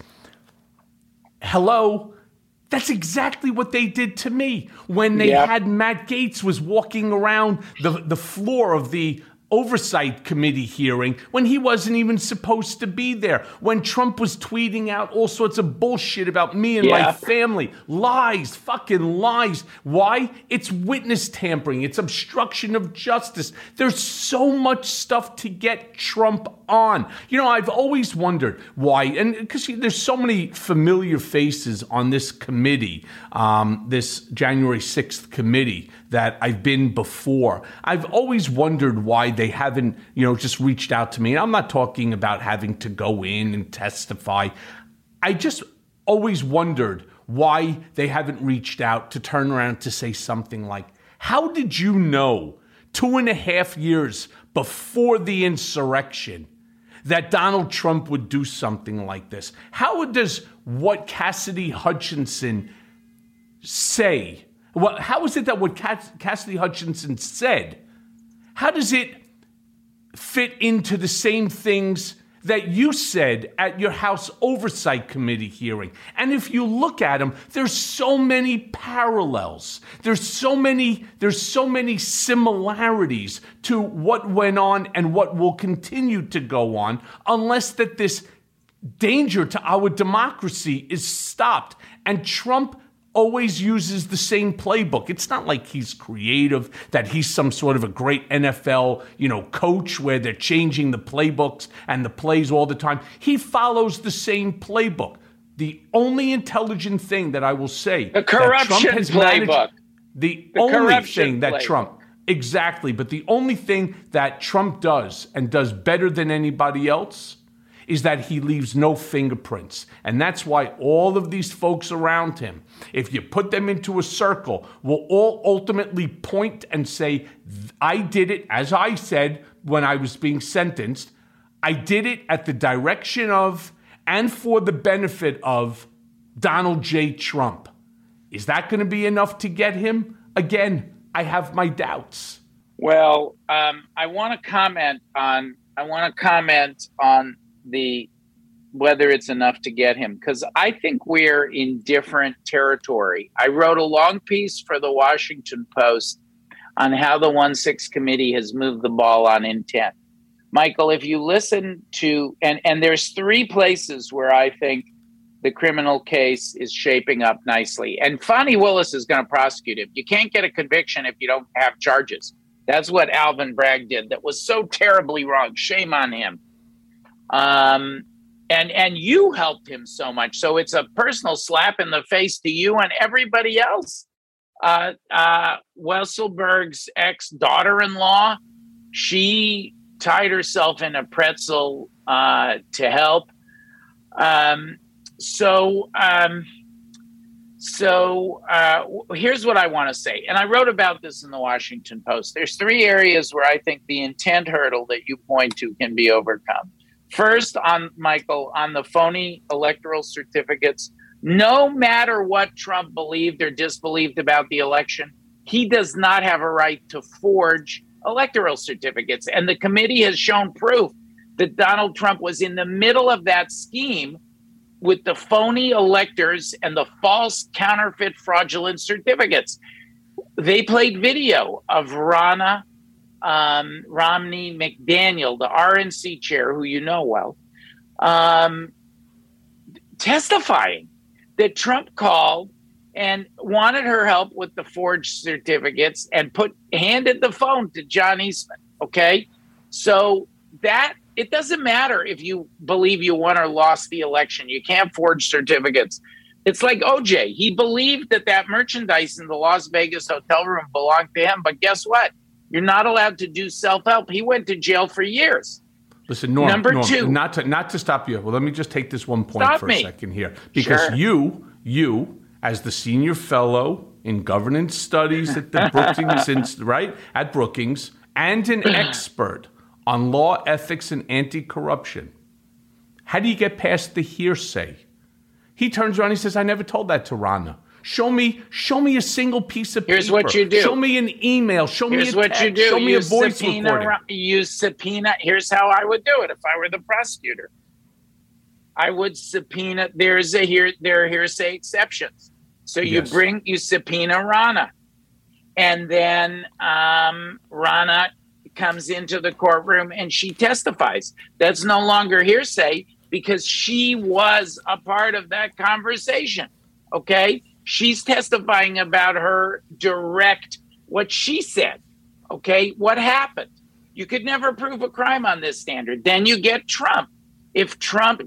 Hello? That's exactly what they did to me when they had Matt Gaetz was walking around the floor of the Oversight Committee hearing when he wasn't even supposed to be there, when Trump was tweeting out all sorts of bullshit about me and my family. Lies, fucking lies. Why? It's witness tampering. It's obstruction of justice. There's so much stuff to get Trump on. I've always wondered why, and because there's so many familiar faces on this committee, this January 6th committee that I've been before. I've always wondered why they haven't, just reached out to me. And I'm not talking about having to go in and testify. I just always wondered why they haven't reached out to turn around to say something like, how did you know 2.5 years before the insurrection that Donald Trump would do something like this? How does what Cassidy Hutchinson say, how is it that what Cassidy Hutchinson said, how does it fit into the same things that you said at your House Oversight Committee hearing? And if you look at them, there's so many parallels. There's so many similarities to what went on and what will continue to go on, unless that this danger to our democracy is stopped. And Trump always uses the same playbook. It's not like he's creative, that he's some sort of a great NFL, coach where they're changing the playbooks and the plays all the time. He follows the same playbook. The only intelligent thing that I will say, the corruption playbook. The only thing that Trump, exactly, but the only thing that Trump does and does better than anybody else is that he leaves no fingerprints. And that's why all of these folks around him, if you put them into a circle, will all ultimately point and say, I did it, as I said when I was being sentenced, I did it at the direction of and for the benefit of Donald J. Trump. Is that going to be enough to get him? Again, I have my doubts. Well, I want to comment on the whether it's enough to get him, because I think we're in different territory. I wrote a long piece for the Washington Post on how the 1-6 committee has moved the ball on intent. Michael, if you listen to, and there's 3 places where I think the criminal case is shaping up nicely. And Fani Willis is going to prosecute him. You can't get a conviction if you don't have charges. That's what Alvin Bragg did. That was so terribly wrong. Shame on him. And you helped him so much. So it's a personal slap in the face to you and everybody else. Weisselberg's ex-daughter-in-law, she tied herself in a pretzel to help. So here's what I want to say. And I wrote about this in the Washington Post. There's 3 areas where I think the intent hurdle that you point to can be overcome. First, Michael, on the phony electoral certificates, no matter what Trump believed or disbelieved about the election, he does not have a right to forge electoral certificates. And the committee has shown proof that Donald Trump was in the middle of that scheme with the phony electors and the false counterfeit fraudulent certificates. They played video of Romney McDaniel, the RNC chair, who you know well, testifying that Trump called and wanted her help with the forged certificates and handed the phone to John Eastman. Okay. So that it doesn't matter if you believe you won or lost the election. You can't forge certificates. It's like OJ. He believed that merchandise in the Las Vegas hotel room belonged to him. But guess what? You're not allowed to do self-help. He went to jail for years. Listen, Norm, Number 2. Not to stop you. Well, let me just take this one point a second here. Because you, as the senior fellow in governance studies at the Brookings, right? At Brookings, and an expert on law, ethics, and anti-corruption. How do you get past the hearsay? He turns around and he says, I never told that to Rana. Show me a single piece of paper. Here's what you do. Show me an email. Show me a text. What you do. Show me a voice recording. You subpoena. Here's how I would do it if I were the prosecutor. I would subpoena. There are hearsay exceptions. So you subpoena Rana. And then Rana comes into the courtroom and she testifies. That's no longer hearsay because she was a part of that conversation. Okay? She's testifying about her what she said. Okay? What happened? You could never prove a crime on this standard. Then you get Trump. If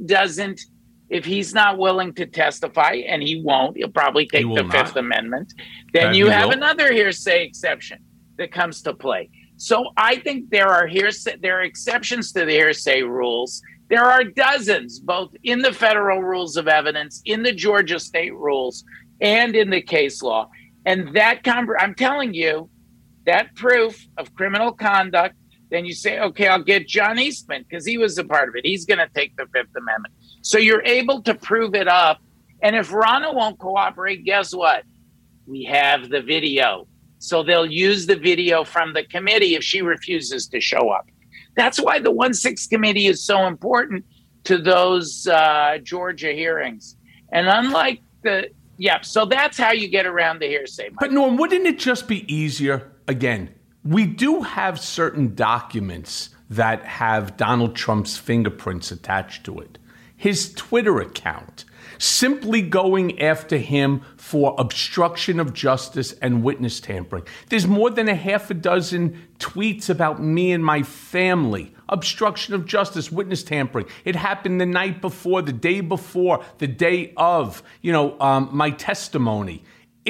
he's not willing to testify, and he won't, he'll probably take the Fifth Amendment, then you have another hearsay exception that comes to play. So I think there are exceptions to the hearsay rules. There are dozens, both in the federal rules of evidence, in the Georgia state rules, and in the case law. And I'm telling you, that proof of criminal conduct, then you say, okay, I'll get John Eastman because he was a part of it. He's going to take the Fifth Amendment. So you're able to prove it up. And if Rana won't cooperate, guess what? We have the video. So they'll use the video from the committee if she refuses to show up. That's why the 1-6 committee is so important to those Georgia hearings. And unlike so that's how you get around the hearsay. Mike. But Norm, wouldn't it just be easier? Again, we do have certain documents that have Donald Trump's fingerprints attached to it. His Twitter account, simply going after him for obstruction of justice and witness tampering. There's more than a half a dozen tweets about me and my family. Obstruction of justice, witness tampering. It happened the night before, the day before, the day of, my testimony.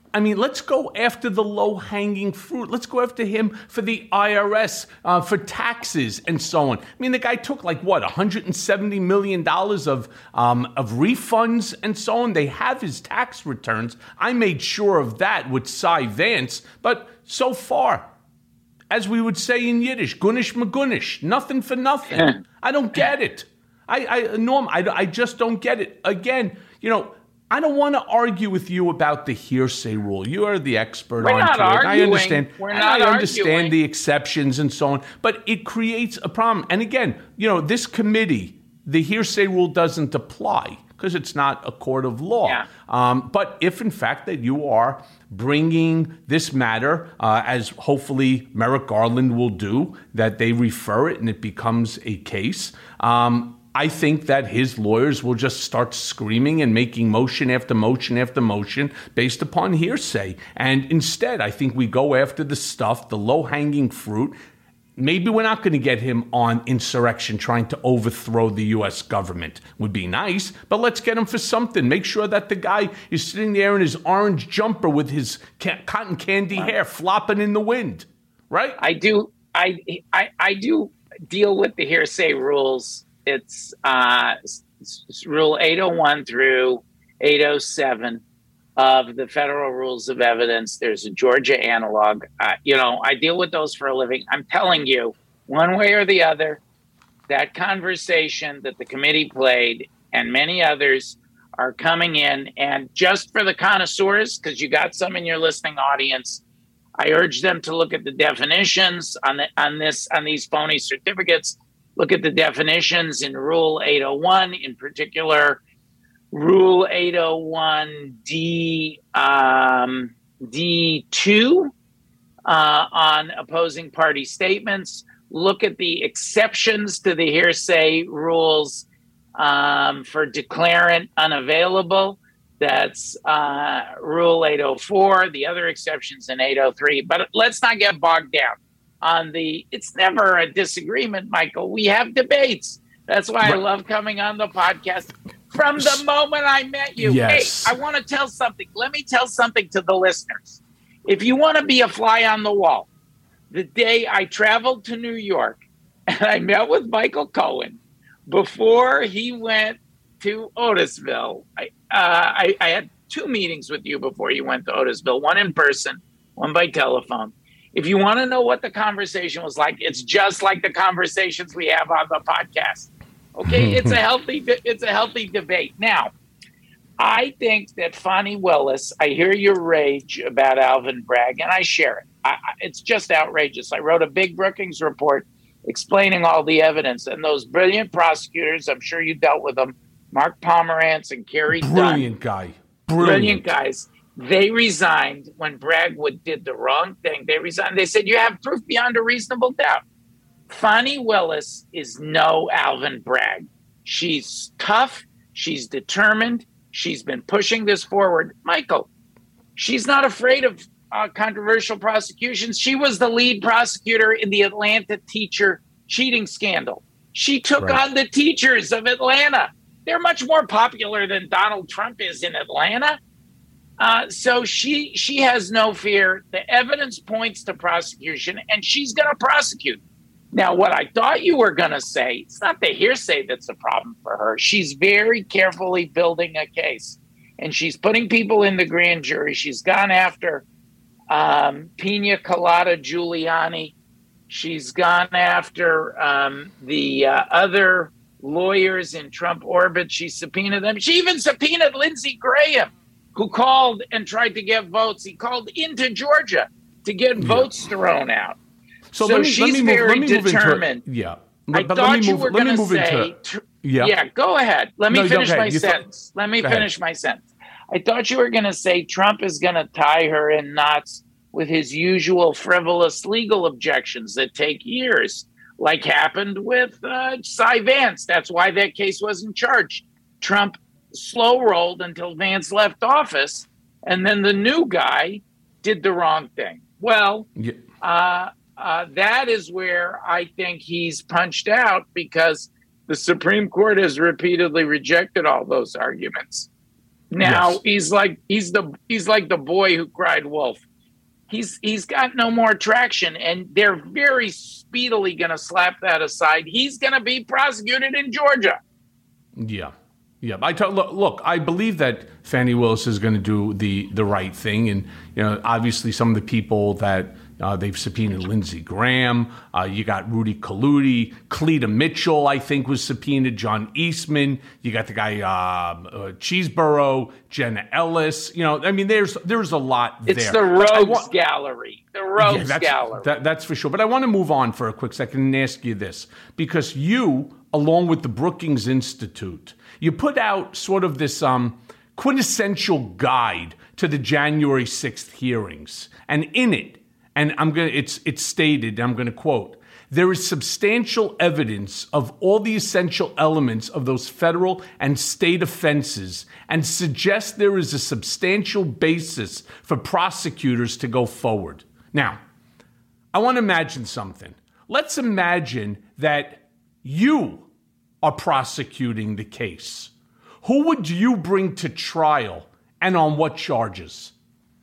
I mean, let's go after the low-hanging fruit. Let's go after him for the IRS, for taxes and so on. I mean, the guy took $170 million of refunds and so on. They have his tax returns. I made sure of that with Cy Vance. But so far, as we would say in Yiddish, gunish magunish, nothing for nothing. I don't get it. Norm, I just don't get it. Again, I don't want to argue with you about the hearsay rule. You are the expert on it. I understand. I understand the exceptions and so on, but it creates a problem. And again, this committee, the hearsay rule doesn't apply because it's not a court of law. Yeah. But if in fact that you are bringing this matter, as hopefully Merrick Garland will do, that they refer it and it becomes a case, I think that his lawyers will just start screaming and making motion after motion after motion based upon hearsay. And instead, I think we go after the stuff, the low-hanging fruit. Maybe we're not going to get him on insurrection trying to overthrow the U.S. government. Would be nice, but let's get him for something. Make sure that the guy is sitting there in his orange jumper with his cotton candy hair flopping in the wind, right? I do deal with the hearsay rules. It's Rule 801 through 807 of the Federal Rules of Evidence. There's a Georgia analog. I deal with those for a living. I'm telling you, one way or the other, that conversation that the committee played and many others are coming in. And just for the connoisseurs, because you got some in your listening audience, I urge them to look at the definitions on these phony certificates. Look at the definitions in Rule 801, in particular, Rule 801 D2 on opposing party statements. Look at the exceptions to the hearsay rules for declarant unavailable. That's Rule 804, the other exceptions in 803. But let's not get bogged down on it's never a disagreement, Michael. We have debates. That's why I love coming on the podcast. From the moment I met you, yes. Hey, I want to tell something. Let me tell something to the listeners. If you want to be a fly on the wall, the day I traveled to New York and I met with Michael Cohen before he went to Otisville, I had 2 meetings with you before you went to Otisville, one in person, one by telephone. If you want to know what the conversation was like, it's just like the conversations we have on the podcast. Okay, it's a healthy debate. Now, I think that Fani Willis, I hear your rage about Alvin Bragg, and I share it. It's just outrageous. I wrote a big Brookings report explaining all the evidence, and those brilliant prosecutors, I'm sure you dealt with them, Mark Pomerantz and Kerry Dunn. Brilliant guys. They resigned when Bragg did the wrong thing. They resigned. They said, you have proof beyond a reasonable doubt. Fani Willis is no Alvin Bragg. She's tough. She's determined. She's been pushing this forward. Michael, she's not afraid of controversial prosecutions. She was the lead prosecutor in the Atlanta teacher cheating scandal. She took on the teachers of Atlanta. They're much more popular than Donald Trump is in Atlanta. So she has no fear. The evidence points to prosecution, and she's going to prosecute. Now, what I thought you were going to say, it's not the hearsay that's a problem for her. She's very carefully building a case, and she's putting people in the grand jury. She's gone after Pina Colada Giuliani. She's gone after the other lawyers in Trump orbit. She subpoenaed them. She even subpoenaed Lindsey Graham, who called and tried to get votes. He called into Georgia to get votes thrown out. So she's very determined. I thought you were going to say, go ahead. Let me finish my sentence. Finish my sentence. I thought you were going to say Trump is going to tie her in knots with his usual frivolous legal objections that take years, like happened with Cy Vance. That's why that case wasn't charged. Trump slow rolled until Vance left office, and then the new guy did the wrong thing. Well, that is where I think he's punched out, because the Supreme Court has repeatedly rejected all those arguments. Now Yes. he's like the boy who cried wolf. He's got no more traction, and they're very speedily going to slap that aside. He's going to be prosecuted in Georgia. Yeah. Yeah, look, I believe that Fani Willis is going to do the right thing, and obviously some of the people that they've subpoenaed, Lindsey Graham, you got Rudy Kaludi, Cleta Mitchell, I think was subpoenaed, John Eastman, you got the guy Cheeseborough, Jenna Ellis. There's a lot there. It's the rogues gallery. The rogues gallery. That's for sure. But I want to move on for a quick second and ask you this, because you, along with the Brookings Institute, you put out sort of this quintessential guide to the January 6th hearings. And in it, and it's stated, I'm going to quote, "There is substantial evidence of all the essential elements of those federal and state offenses and suggests there is a substantial basis for prosecutors to go forward." Now, I want to imagine something. Let's imagine that you are prosecuting the case. Who would you bring to trial and on what charges?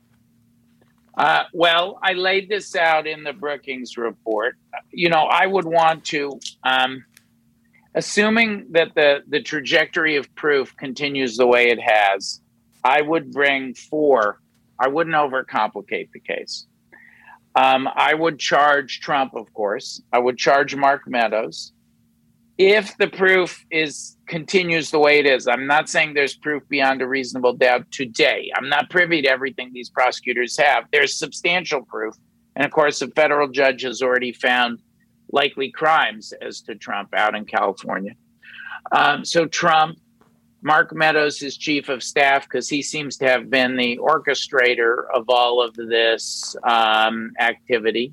Well, I laid this out in the Brookings report. I would want to, assuming that the trajectory of proof continues the way it has, I would bring 4. I wouldn't overcomplicate the case. I would charge Trump, of course. I would charge Mark Meadows. If the proof continues the way it is, I'm not saying there's proof beyond a reasonable doubt today. I'm not privy to everything these prosecutors have. There's substantial proof. And of course, a federal judge has already found likely crimes as to Trump out in California. So Trump, Mark Meadows is chief of staff because he seems to have been the orchestrator of all of this activity.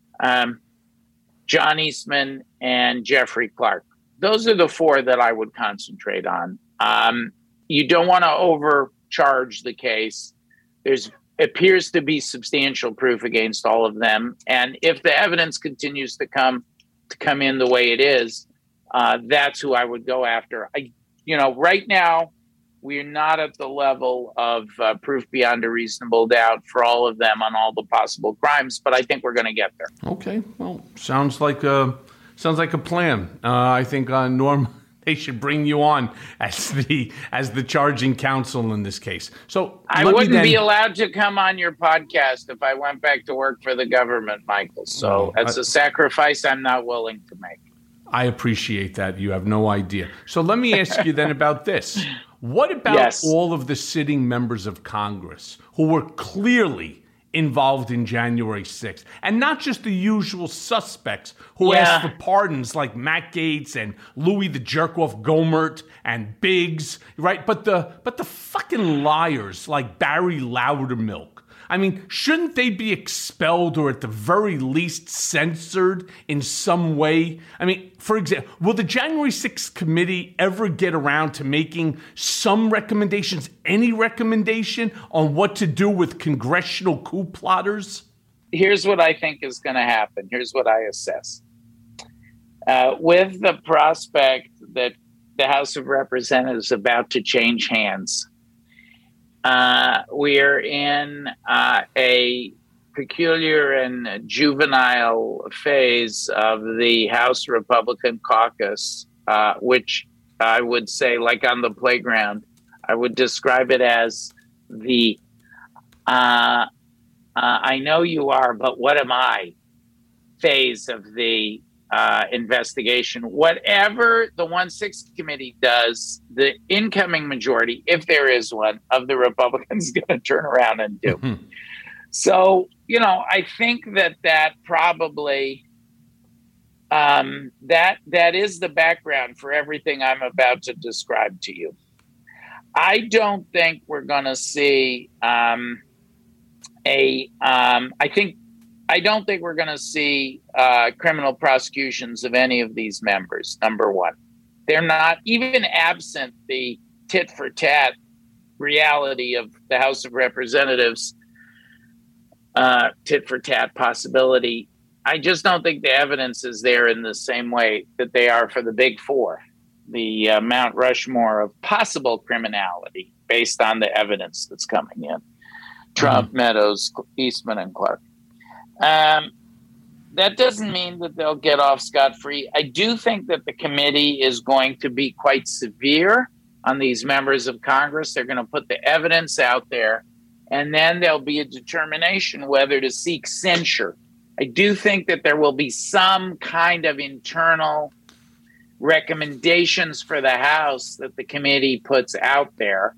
John Eastman and Jeffrey Clark. Those are the 4 that I would concentrate on. You don't want to overcharge the case. There's appears to be substantial proof against all of them. And if the evidence continues to come in the way it is, that's who I would go after. Right now, we're not at the level of proof beyond a reasonable doubt for all of them on all the possible crimes, but I think we're going to get there. Okay, well, sounds like a plan. I think Norm, they should bring you on as the charging counsel in this case. So I wouldn't be allowed to come on your podcast if I went back to work for the government, Michael. So that's a sacrifice I'm not willing to make. I appreciate that. You have no idea. So let me ask you then about this. What about all of the sitting members of Congress who were clearly involved in January 6th? And not just the usual suspects who asked for pardons like Matt Gaetz and Louis the Jerk-off Gohmert and Biggs, right? But the fucking liars like Barry Loudermilk. I mean, shouldn't they be expelled or at the very least censored in some way? I mean, for example, will the January 6th committee ever get around to making some recommendations, any recommendation on what to do with congressional coup plotters? Here's what I think is going to happen. Here's what I assess. With the prospect that the House of Representatives is about to change hands, we're in a peculiar and juvenile phase of the House Republican caucus, which I would say, like on the playground, I would describe it as the I know you are, but what am I phase of the investigation. Whatever the 1/6 committee does, the incoming majority, if there is one, of the Republicans is going to turn around and do. Mm-hmm. So, I think that probably that is the background for everything I'm about to describe to you. I don't think we're going to see I don't think we're going to see criminal prosecutions of any of these members, number one. They're not, even absent the tit for tat reality of the House of Representatives, tit for tat possibility. I just don't think the evidence is there in the same way that they are for the big four. the Mount Rushmore of possible criminality based on the evidence that's coming in. Trump, Meadows, Eastman, and Clark. That doesn't mean that they'll get off scot-free. I do think that the committee is going to be quite severe on these members of Congress. They're going to put the evidence out there, and then there'll be a determination whether to seek censure. I do think that there will be some kind of internal recommendations for the House that the committee puts out there.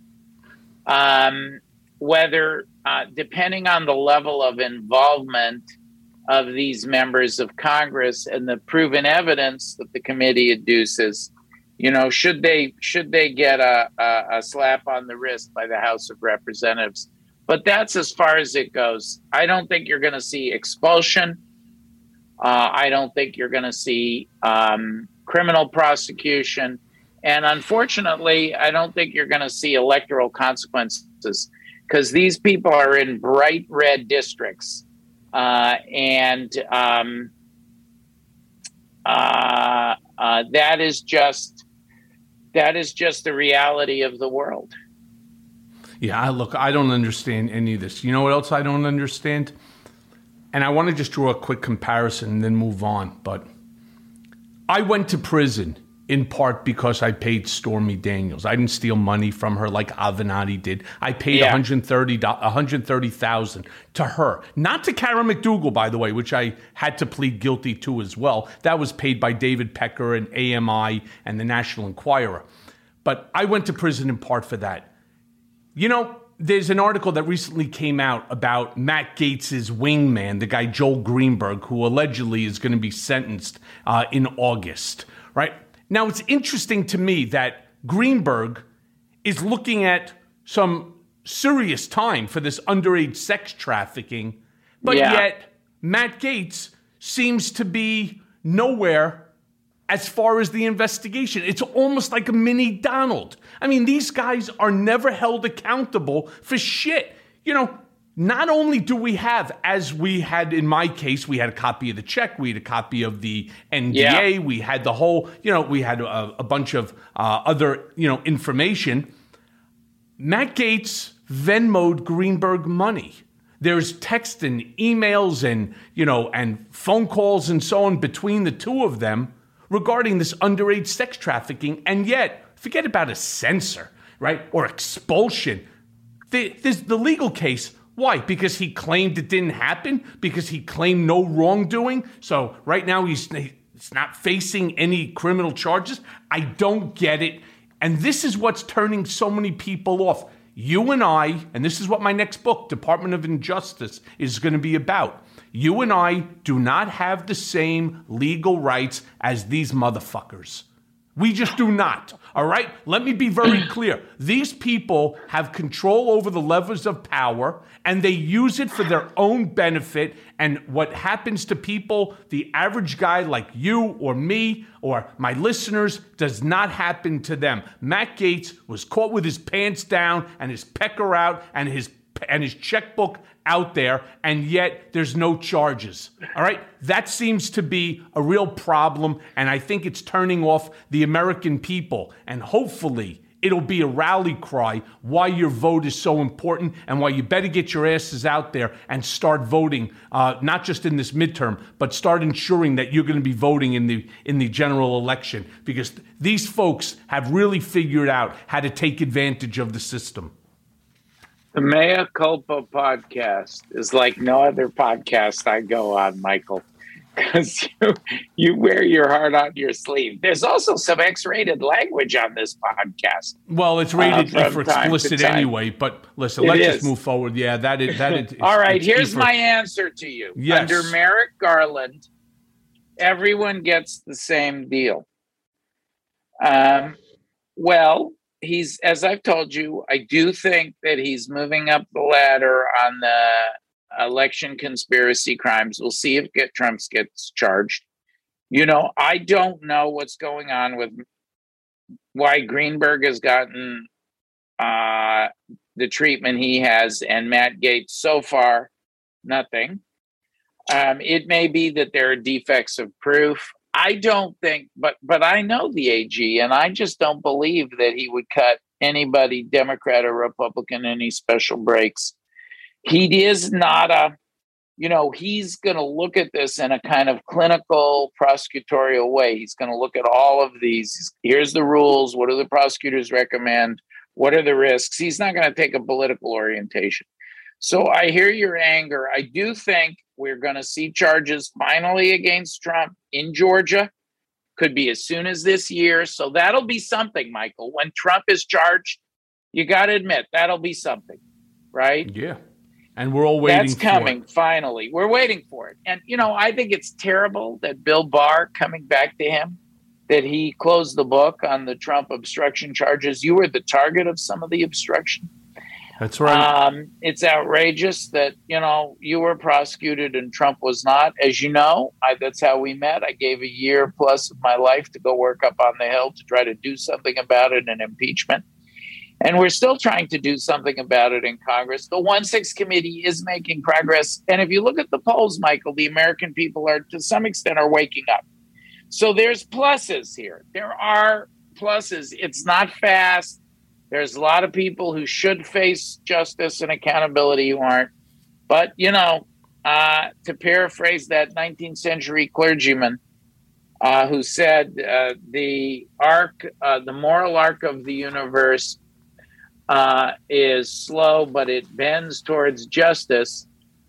Whether, depending on the level of involvement of these members of Congress and the proven evidence that the committee adduces, should they get a slap on the wrist by the House of Representatives? But that's as far as it goes. I don't think you're going to see expulsion. I don't think you're going to see criminal prosecution. And unfortunately, I don't think you're going to see electoral consequences, because these people are in bright red districts. That is just the reality of the world. Yeah, I don't understand any of this. You know what else I don't understand? And I want to just draw a quick comparison and then move on. But I went to prison in part because I paid Stormy Daniels. I didn't steal money from her like Avenatti did. I paid $130,000 to her. Not to Karen McDougal, by the way, which I had to plead guilty to as well. That was paid by David Pecker and AMI and the National Enquirer. But I went to prison in part for that. There's an article that recently came out about Matt Gaetz's wingman, the guy Joel Greenberg, who allegedly is going to be sentenced in August, right? Now, it's interesting to me that Greenberg is looking at some serious time for this underage sex trafficking, but yet Matt Gaetz seems to be nowhere as far as the investigation. It's almost like a mini Donald. I mean, these guys are never held accountable for shit. Not only do we have, as we had in my case, we had a copy of the check, we had a copy of the NDA, we had the whole, we had a bunch of other, information. Matt Gaetz Venmo'd Greenberg money. There's text and emails and, and phone calls and so on between the two of them regarding this underage sex trafficking. And yet, forget about a censor, right? Or expulsion. There's the legal case. Why? Because he claimed it didn't happen? Because he claimed no wrongdoing? So right now he's not facing any criminal charges? I don't get it. And this is what's turning so many people off. You and I, and this is what my next book, Department of Injustice, is going to be about. You and I do not have the same legal rights as these motherfuckers. We just do not. All right? Let me be very clear. These people have control over the levers of power, and they use it for their own benefit. And what happens to people, the average guy like you or me or my listeners, does not happen to them. Matt Gaetz was caught with his pants down and his pecker out and his checkbook out there, and yet there's no charges. All right? That seems to be a real problem, and I think it's turning off the American people. And hopefully it'll be a rally cry why your vote is so important and why you better get your asses out there and start voting, not just in this midterm, but start ensuring that you're going to be voting in the general election, because these folks have really figured out how to take advantage of the system. The Mea Culpa podcast is like no other podcast I go on, Michael, because you wear your heart on your sleeve. There's also some X-rated language on this podcast. Well, it's rated for explicit anyway, but listen, let's just move forward. Yeah, that is. All right, here's my answer to you. Yes. Under Merrick Garland, everyone gets the same deal. Well, as I've told you, I do think that he's moving up the ladder on the election conspiracy crimes. We'll see if Trump gets charged. I don't know what's going on with why Greenberg has gotten the treatment he has, and Matt Gaetz so far, nothing. It may be that there are defects of proof. I don't think, but I know the AG, and I just don't believe that he would cut anybody, Democrat or Republican, any special breaks. He is not he's going to look at this in a kind of clinical prosecutorial way. He's going to look at all of these. Here's the rules. What do the prosecutors recommend? What are the risks? He's not going to take a political orientation. So I hear your anger. I do think we're going to see charges finally against Trump in Georgia. Could be as soon as this year. So that'll be something, Michael. When Trump is charged, you got to admit, that'll be something, right? Yeah. And we're all waiting for it. That's coming, finally. We're waiting for it. And, I think it's terrible that Bill Barr, coming back to him, that he closed the book on the Trump obstruction charges. You were the target of some of the obstruction. That's right. It's outrageous that, you were prosecuted and Trump was not. As you know, that's how we met. I gave a year plus of my life to go work up on the Hill to try to do something about it in impeachment. And we're still trying to do something about it in Congress. The 1-6 committee is making progress. And if you look at the polls, Michael, the American people are, to some extent, are waking up. So there's pluses here. There are pluses. It's not fast. There's a lot of people who should face justice and accountability who aren't. But, to paraphrase that 19th century clergyman who said the moral arc of the universe is slow, but it bends towards justice.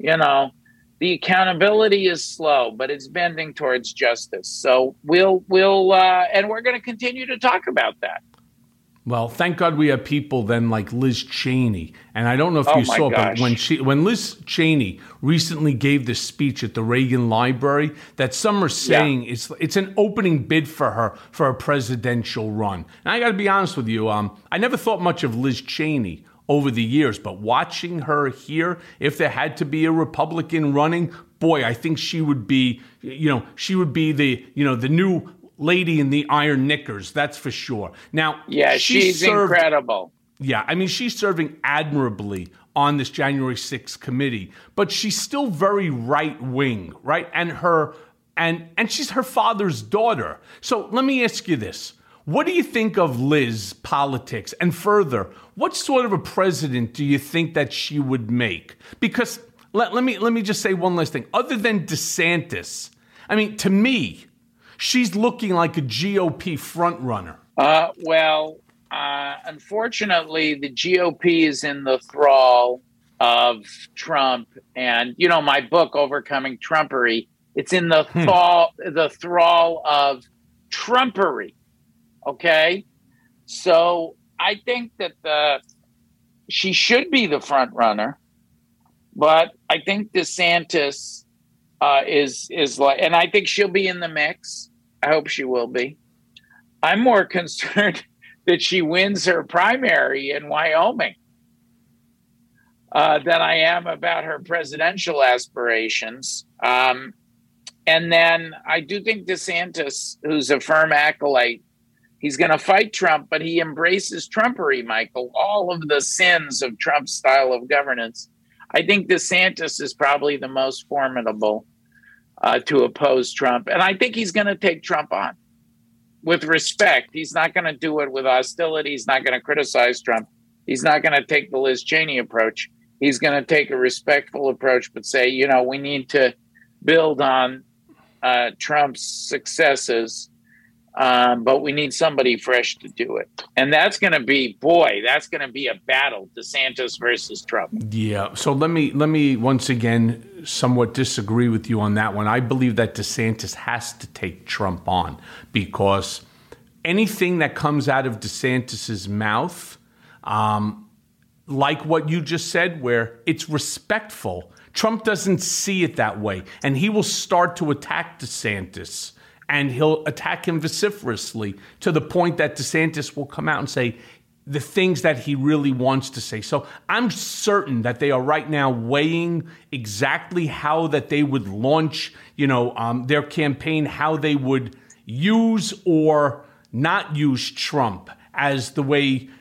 The accountability is slow, but it's bending towards justice. So we'll and we're going to continue to talk about that. Well, thank God we have people then like Liz Cheney. And I don't know if you saw, but when Liz Cheney recently gave this speech at the Reagan Library, that some are saying it's an opening bid for her for a presidential run. And I got to be honest with you, I never thought much of Liz Cheney over the years, but watching her here, if there had to be a Republican running, boy, I think she would be, the new lady in the iron knickers, that's for sure. Now, she's incredible. Yeah, I mean, she's serving admirably on this January 6th committee, but she's still very right-wing, right? And she's her father's daughter. So let me ask you this. What do you think of Liz politics? And further, what sort of a president do you think that she would make? Because let me just say one last thing. Other than DeSantis, I mean, to me, she's looking like a GOP frontrunner. Unfortunately, the GOP is in the thrall of Trump. And, my book, Overcoming Trumpery, it's in the thrall of Trumpery. Okay? So I think that she should be the front runner. But I think DeSantis is like, and I think she'll be in the mix. I hope she will be. I'm more concerned that she wins her primary in Wyoming than I am about her presidential aspirations. And then I do think DeSantis, who's a firm acolyte, he's going to fight Trump, but he embraces Trumpery, Michael, all of the sins of Trump's style of governance. I think DeSantis is probably the most formidable to oppose Trump. And I think he's going to take Trump on with respect. He's not going to do it with hostility. He's not going to criticize Trump. He's not going to take the Liz Cheney approach. He's going to take a respectful approach, but say, we need to build on Trump's successes, but we need somebody fresh to do it. And that's going to be a battle, DeSantis versus Trump. Yeah. So let me once again somewhat disagree with you on that one. I believe that DeSantis has to take Trump on because anything that comes out of DeSantis's mouth, like what you just said, where it's respectful, Trump doesn't see it that way. And he will start to attack DeSantis. And he'll attack him vociferously to the point that DeSantis will come out and say the things that he really wants to say. So I'm certain that they are right now weighing exactly how that they would launch, their campaign, how they would use or not use Trump. as the way,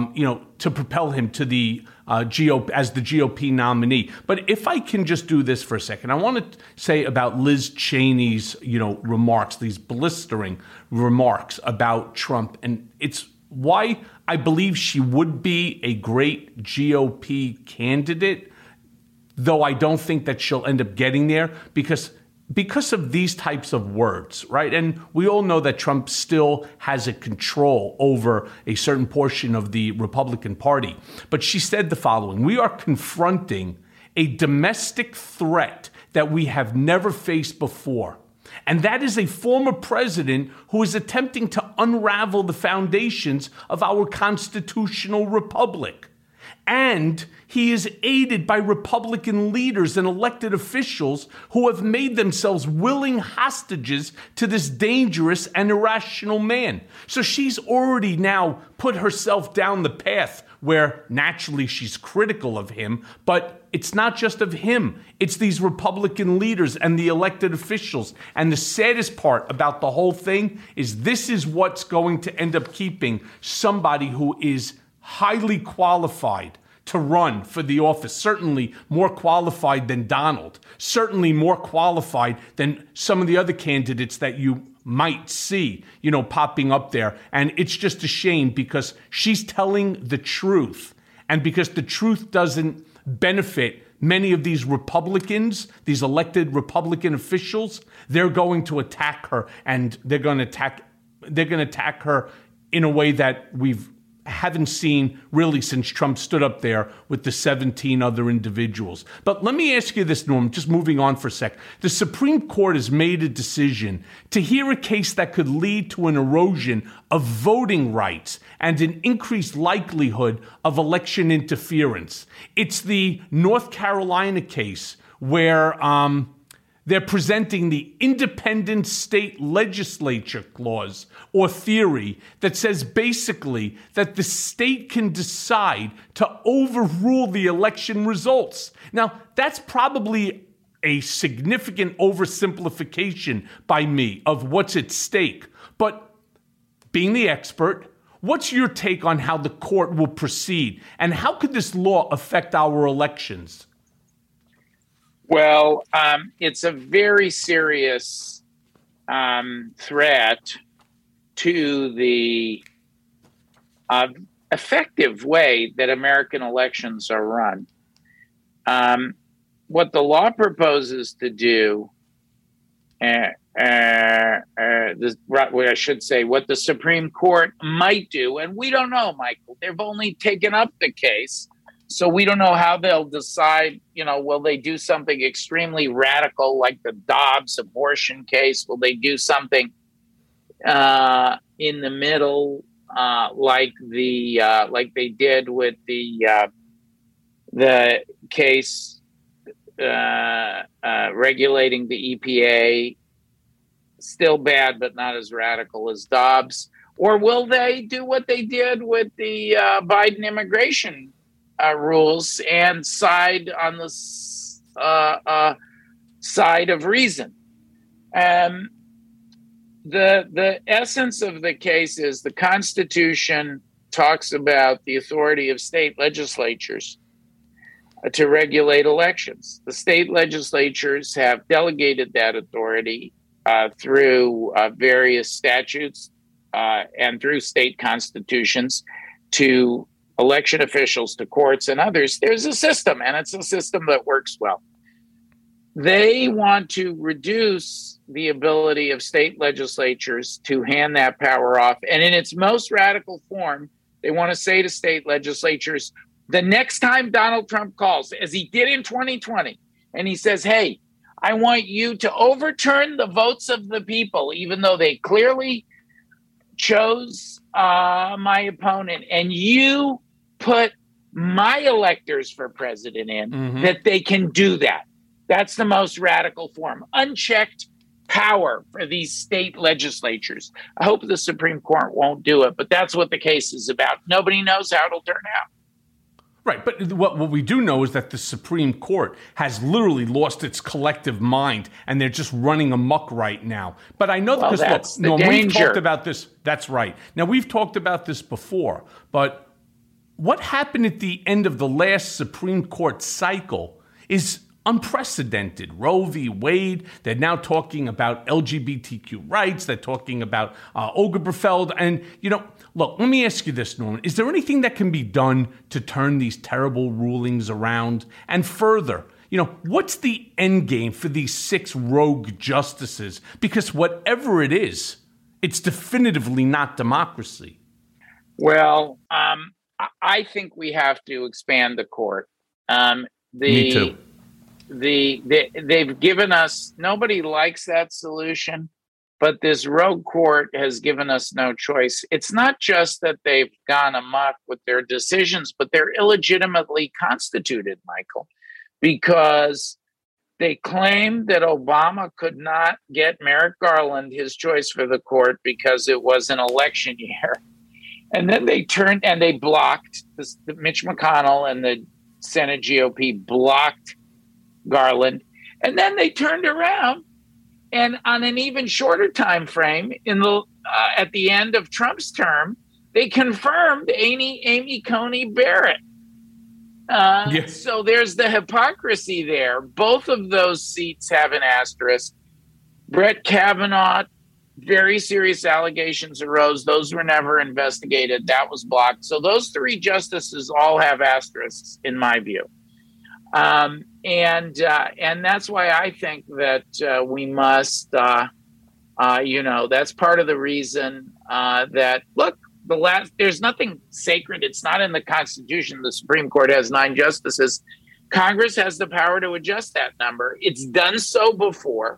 to propel him to the GOP as the GOP nominee. But if I can just do this for a second, I want to say about Liz Cheney's, remarks, these blistering remarks about Trump. And it's why I believe she would be a great GOP candidate, though I don't think that she'll end up getting there because of these types of words, right? And we all know that Trump still has a control over a certain portion of the Republican Party. But she said the following: we are confronting a domestic threat that we have never faced before. And that is a former president who is attempting to unravel the foundations of our constitutional republic. And he is aided by Republican leaders and elected officials who have made themselves willing hostages to this dangerous and irrational man. So she's already now put herself down the path where naturally she's critical of him, but it's not just of him. It's these Republican leaders and the elected officials. And the saddest part about the whole thing is this is what's going to end up keeping somebody who is highly qualified to run for the office, certainly more qualified than Donald, certainly more qualified than some of the other candidates that you might see, popping up there. And it's just a shame because she's telling the truth. And because the truth doesn't benefit many of these Republicans, these elected Republican officials, they're going to attack her, and they're going to attack her in a way that haven't seen really since Trump stood up there with the 17 other individuals. But let me ask you this, Norm, just moving on for a sec. The Supreme Court has made a decision to hear a case that could lead to an erosion of voting rights and an increased likelihood of election interference. It's the North Carolina case where they're presenting the independent state legislature clause or theory that says basically that the state can decide to overrule the election results. Now, that's probably a significant oversimplification by me of what's at stake. But being the expert, what's your take on how the court will proceed? And how could this law affect our elections? Well, it's a very serious threat to the effective way that American elections are run. What the law proposes to do, what I should say, what the Supreme Court might do, and we don't know, Michael. They've only taken up the case. So we don't know how they'll decide, will they do something extremely radical like the Dobbs abortion case? Will they do something in the middle like they did with the case regulating the EPA? Still bad, but not as radical as Dobbs. Or will they do what they did with the Biden immigration rules and side on the side of reason? The essence of the case is the Constitution talks about the authority of state legislatures to regulate elections. The state legislatures have delegated that authority through various statutes and through state constitutions to election officials, to courts and others. There's a system, and it's a system that works well. They want to reduce the ability of state legislatures to hand that power off. And in its most radical form, they want to say to state legislatures, the next time Donald Trump calls, as he did in 2020, and he says, hey, I want you to overturn the votes of the people, even though they clearly chose my opponent, and you put my electors for president in, that they can do that. That's the most radical form. Unchecked power for these state legislatures. I hope the Supreme Court won't do it, but that's what the case is about. Nobody knows how it'll turn out. Right, but what we do know is that the Supreme Court has literally lost its collective mind, and they're just running amok right now. But I know because that's look, the we've danger. talked about this. That's right. Now we've talked about this before, but what happened at the end of the last Supreme Court cycle is unprecedented. Roe v. Wade, they're now talking about LGBTQ rights, they're talking about Obergefell, and, look, let me ask you this, Norman. Is there anything that can be done to turn these terrible rulings around? And further, what's the end game for these 6 rogue justices? Because whatever it is, it's definitively not democracy. Well, I think we have to expand the court. Me too. They've given us, nobody likes that solution, but this rogue court has given us no choice. It's not just that they've gone amok with their decisions, but they're illegitimately constituted, Michael, because they claimed that Obama could not get Merrick Garland his choice for the court because it was an election year. And then they turned and they blocked Mitch McConnell and the Senate GOP blocked Garland. And then they turned around and on an even shorter time frame at the end of Trump's term, they confirmed Amy Coney Barrett. So there's the hypocrisy there. Both of those seats have an asterisk. Brett Kavanaugh, very serious allegations arose. Those were never investigated. That was blocked. So those 3 justices all have asterisks, in my view. And that's why I think that we must, that's part of the reason that, look, there's nothing sacred. It's not in the Constitution. The Supreme Court has 9 justices. Congress has the power to adjust that number. It's done so before.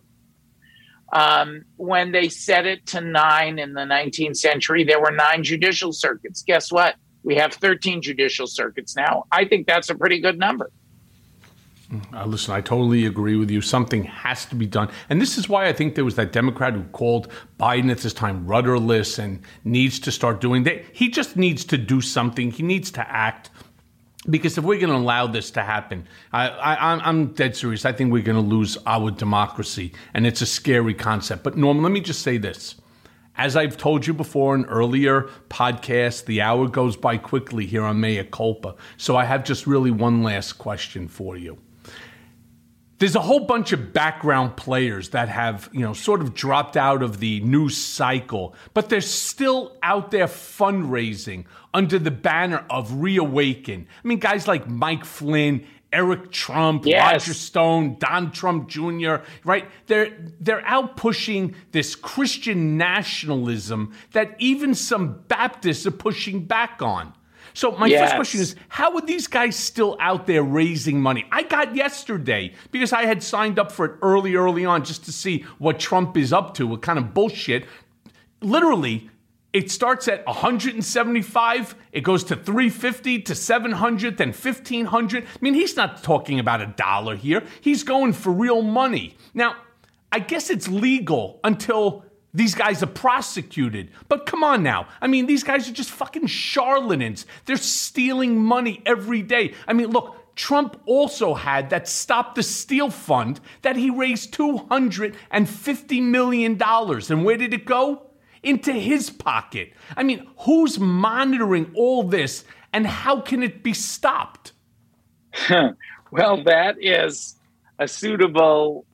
When they set it to 9 in the 19th century, there were 9 judicial circuits. Guess what? We have 13 judicial circuits now. I think that's a pretty good number. Listen, I totally agree with you. Something has to be done. And this is why I think there was that Democrat who called Biden at this time rudderless and needs to start doing that. He just needs to do something. He needs to act. Because if we're going to allow this to happen, I'm dead serious. I think we're going to lose our democracy. And it's a scary concept. But Norm, let me just say this. As I've told you before in earlier podcasts, the hour goes by quickly here on Mea Culpa. So I have just really one last question for you. There's a whole bunch of background players that have, sort of dropped out of the news cycle, but they're still out there fundraising under the banner of Reawaken. I mean, guys like Mike Flynn, Eric Trump, Roger Stone, Don Trump Jr., right? They're out pushing this Christian nationalism that even some Baptists are pushing back on. So my first question is, how are these guys still out there raising money? I got yesterday, because I had signed up for it early on just to see what Trump is up to, what kind of bullshit. Literally, it starts at 175, it goes to 350 to 700, then 1,500. I mean, he's not talking about $1 here. He's going for real money. Now, I guess it's legal until these guys are prosecuted. But come on now. I mean, these guys are just fucking charlatans. They're stealing money every day. I mean, look, Trump also had that Stop the Steal fund that he raised $250 million. And where did it go? Into his pocket. I mean, who's monitoring all this and how can it be stopped? Well, that is a suitable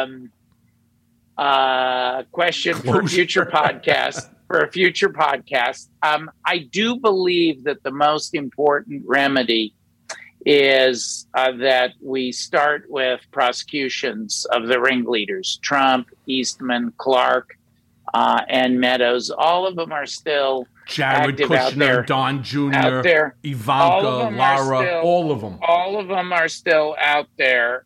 question for a future podcast. I do believe that the most important remedy is that we start with prosecutions of the ringleaders, Trump, Eastman, Clark, and Meadows. All of them are still Jared active Kushner, out there, Don Jr., out there. Ivanka, Lara, all of them. All of them are still out there.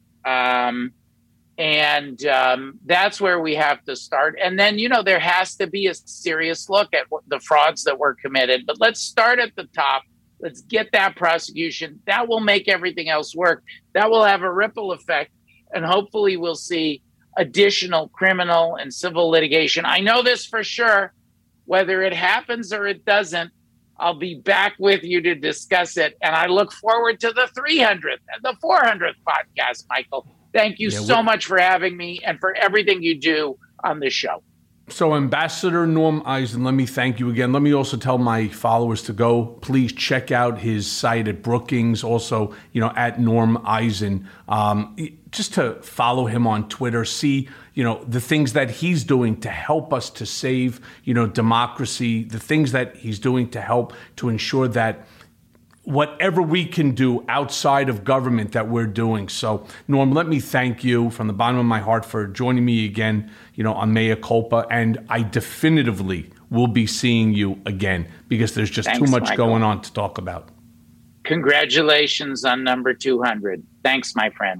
And that's where we have to start. And then, there has to be a serious look at the frauds that were committed. But let's start at the top. Let's get that prosecution. That will make everything else work. That will have a ripple effect. And hopefully we'll see additional criminal and civil litigation. I know this for sure. Whether it happens or it doesn't, I'll be back with you to discuss it. And I look forward to the 300th and the 400th podcast, Michael. Thank you so much for having me and for everything you do on this show. So Ambassador Norm Eisen, let me thank you again. Let me also tell my followers to go, please check out his site at Brookings, also, at Norm Eisen, just to follow him on Twitter, see, the things that he's doing to help us to save, democracy, the things that he's doing to help to ensure that whatever we can do outside of government that we're doing. So, Norm, let me thank you from the bottom of my heart for joining me again, on Mea Culpa. And I definitively will be seeing you again because there's just too much going on to talk about. Congratulations on number 200. Thanks, my friend.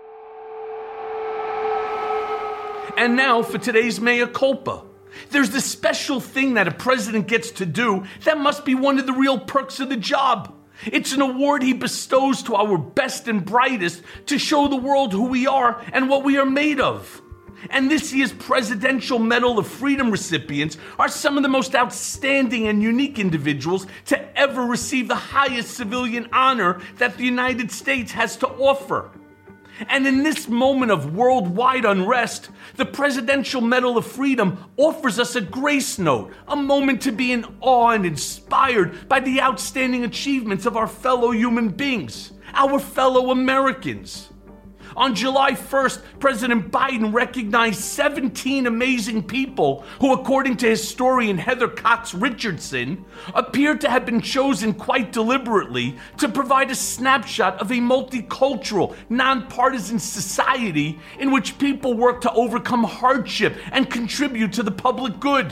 And now for today's Mea Culpa. There's this special thing that a president gets to do that must be one of the real perks of the job. It's an award he bestows to our best and brightest to show the world who we are and what we are made of. And this year's Presidential Medal of Freedom recipients are some of the most outstanding and unique individuals to ever receive the highest civilian honor that the United States has to offer. And in this moment of worldwide unrest, the Presidential Medal of Freedom offers us a grace note, a moment to be in awe and inspired by the outstanding achievements of our fellow human beings, our fellow Americans. On July 1st, President Biden recognized 17 amazing people who, according to historian Heather Cox Richardson, appear to have been chosen quite deliberately to provide a snapshot of a multicultural, nonpartisan society in which people work to overcome hardship and contribute to the public good.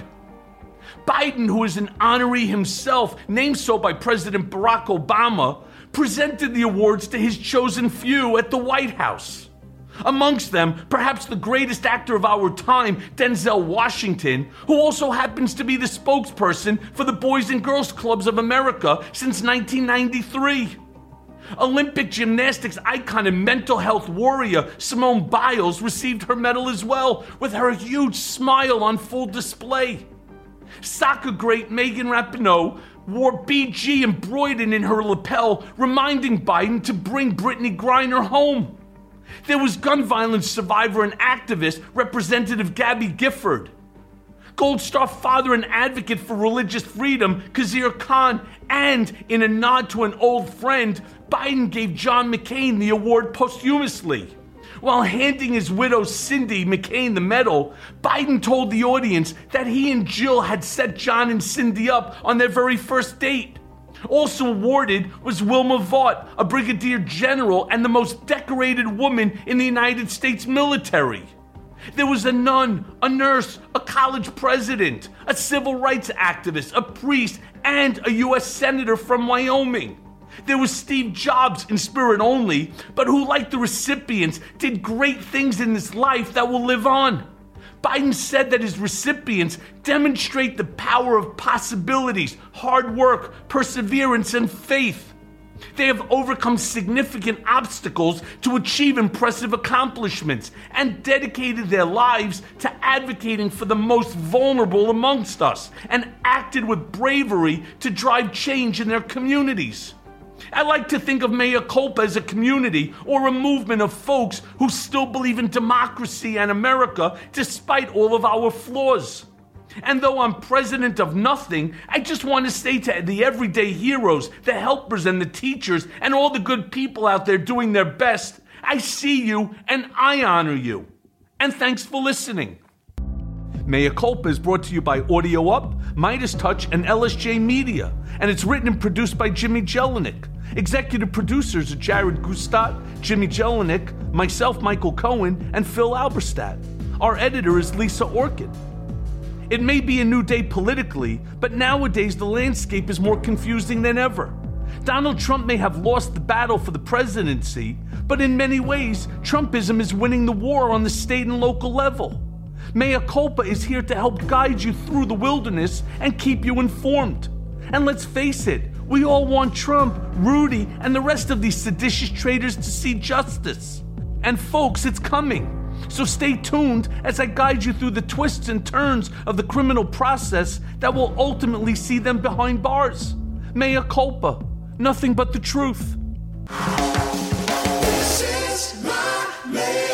Biden, who is an honoree himself, named so by President Barack Obama, presented the awards to his chosen few at the White House. Amongst them, perhaps the greatest actor of our time, Denzel Washington, who also happens to be the spokesperson for the Boys and Girls Clubs of America since 1993. Olympic gymnastics icon and mental health warrior Simone Biles received her medal as well, with her huge smile on full display. Soccer great Megan Rapinoe wore BG embroidered in her lapel, reminding Biden to bring Brittany Griner home. There was gun violence survivor and activist Representative Gabby Gifford. Gold Star father and advocate for religious freedom Khizr Khan, and in a nod to an old friend, Biden gave John McCain the award posthumously. While handing his widow Cindy McCain the medal, Biden told the audience that he and Jill had set John and Cindy up on their very first date. Also awarded was Wilma Vaught, a brigadier general and the most decorated woman in the United States military. There was a nun, a nurse, a college president, a civil rights activist, a priest, and a U.S. senator from Wyoming. There was Steve Jobs in spirit only, but who, like the recipients, did great things in this life that will live on. Biden said that his recipients demonstrate the power of possibilities, hard work, perseverance, and faith. They have overcome significant obstacles to achieve impressive accomplishments and dedicated their lives to advocating for the most vulnerable amongst us and acted with bravery to drive change in their communities. I like to think of Mea Culpa as a community or a movement of folks who still believe in democracy and America despite all of our flaws. And though I'm president of nothing, I just want to say to the everyday heroes, the helpers and the teachers, and all the good people out there doing their best, I see you and I honor you. And thanks for listening. Mea Culpa is brought to you by Audio Up, Midas Touch, and LSJ Media, and it's written and produced by Jimmy Jelinek. Executive producers are Jared Gustat, Jimmy Jelinek, myself, Michael Cohen, and Phil Alberstadt. Our editor is Lisa Orkin. It may be a new day politically, but nowadays the landscape is more confusing than ever. Donald Trump may have lost the battle for the presidency, but in many ways, Trumpism is winning the war on the state and local level. Mea Culpa is here to help guide you through the wilderness and keep you informed. And let's face it, we all want Trump, Rudy, and the rest of these seditious traitors to see justice. And folks, it's coming. So stay tuned as I guide you through the twists and turns of the criminal process that will ultimately see them behind bars. Mea culpa. Nothing but the truth. This is my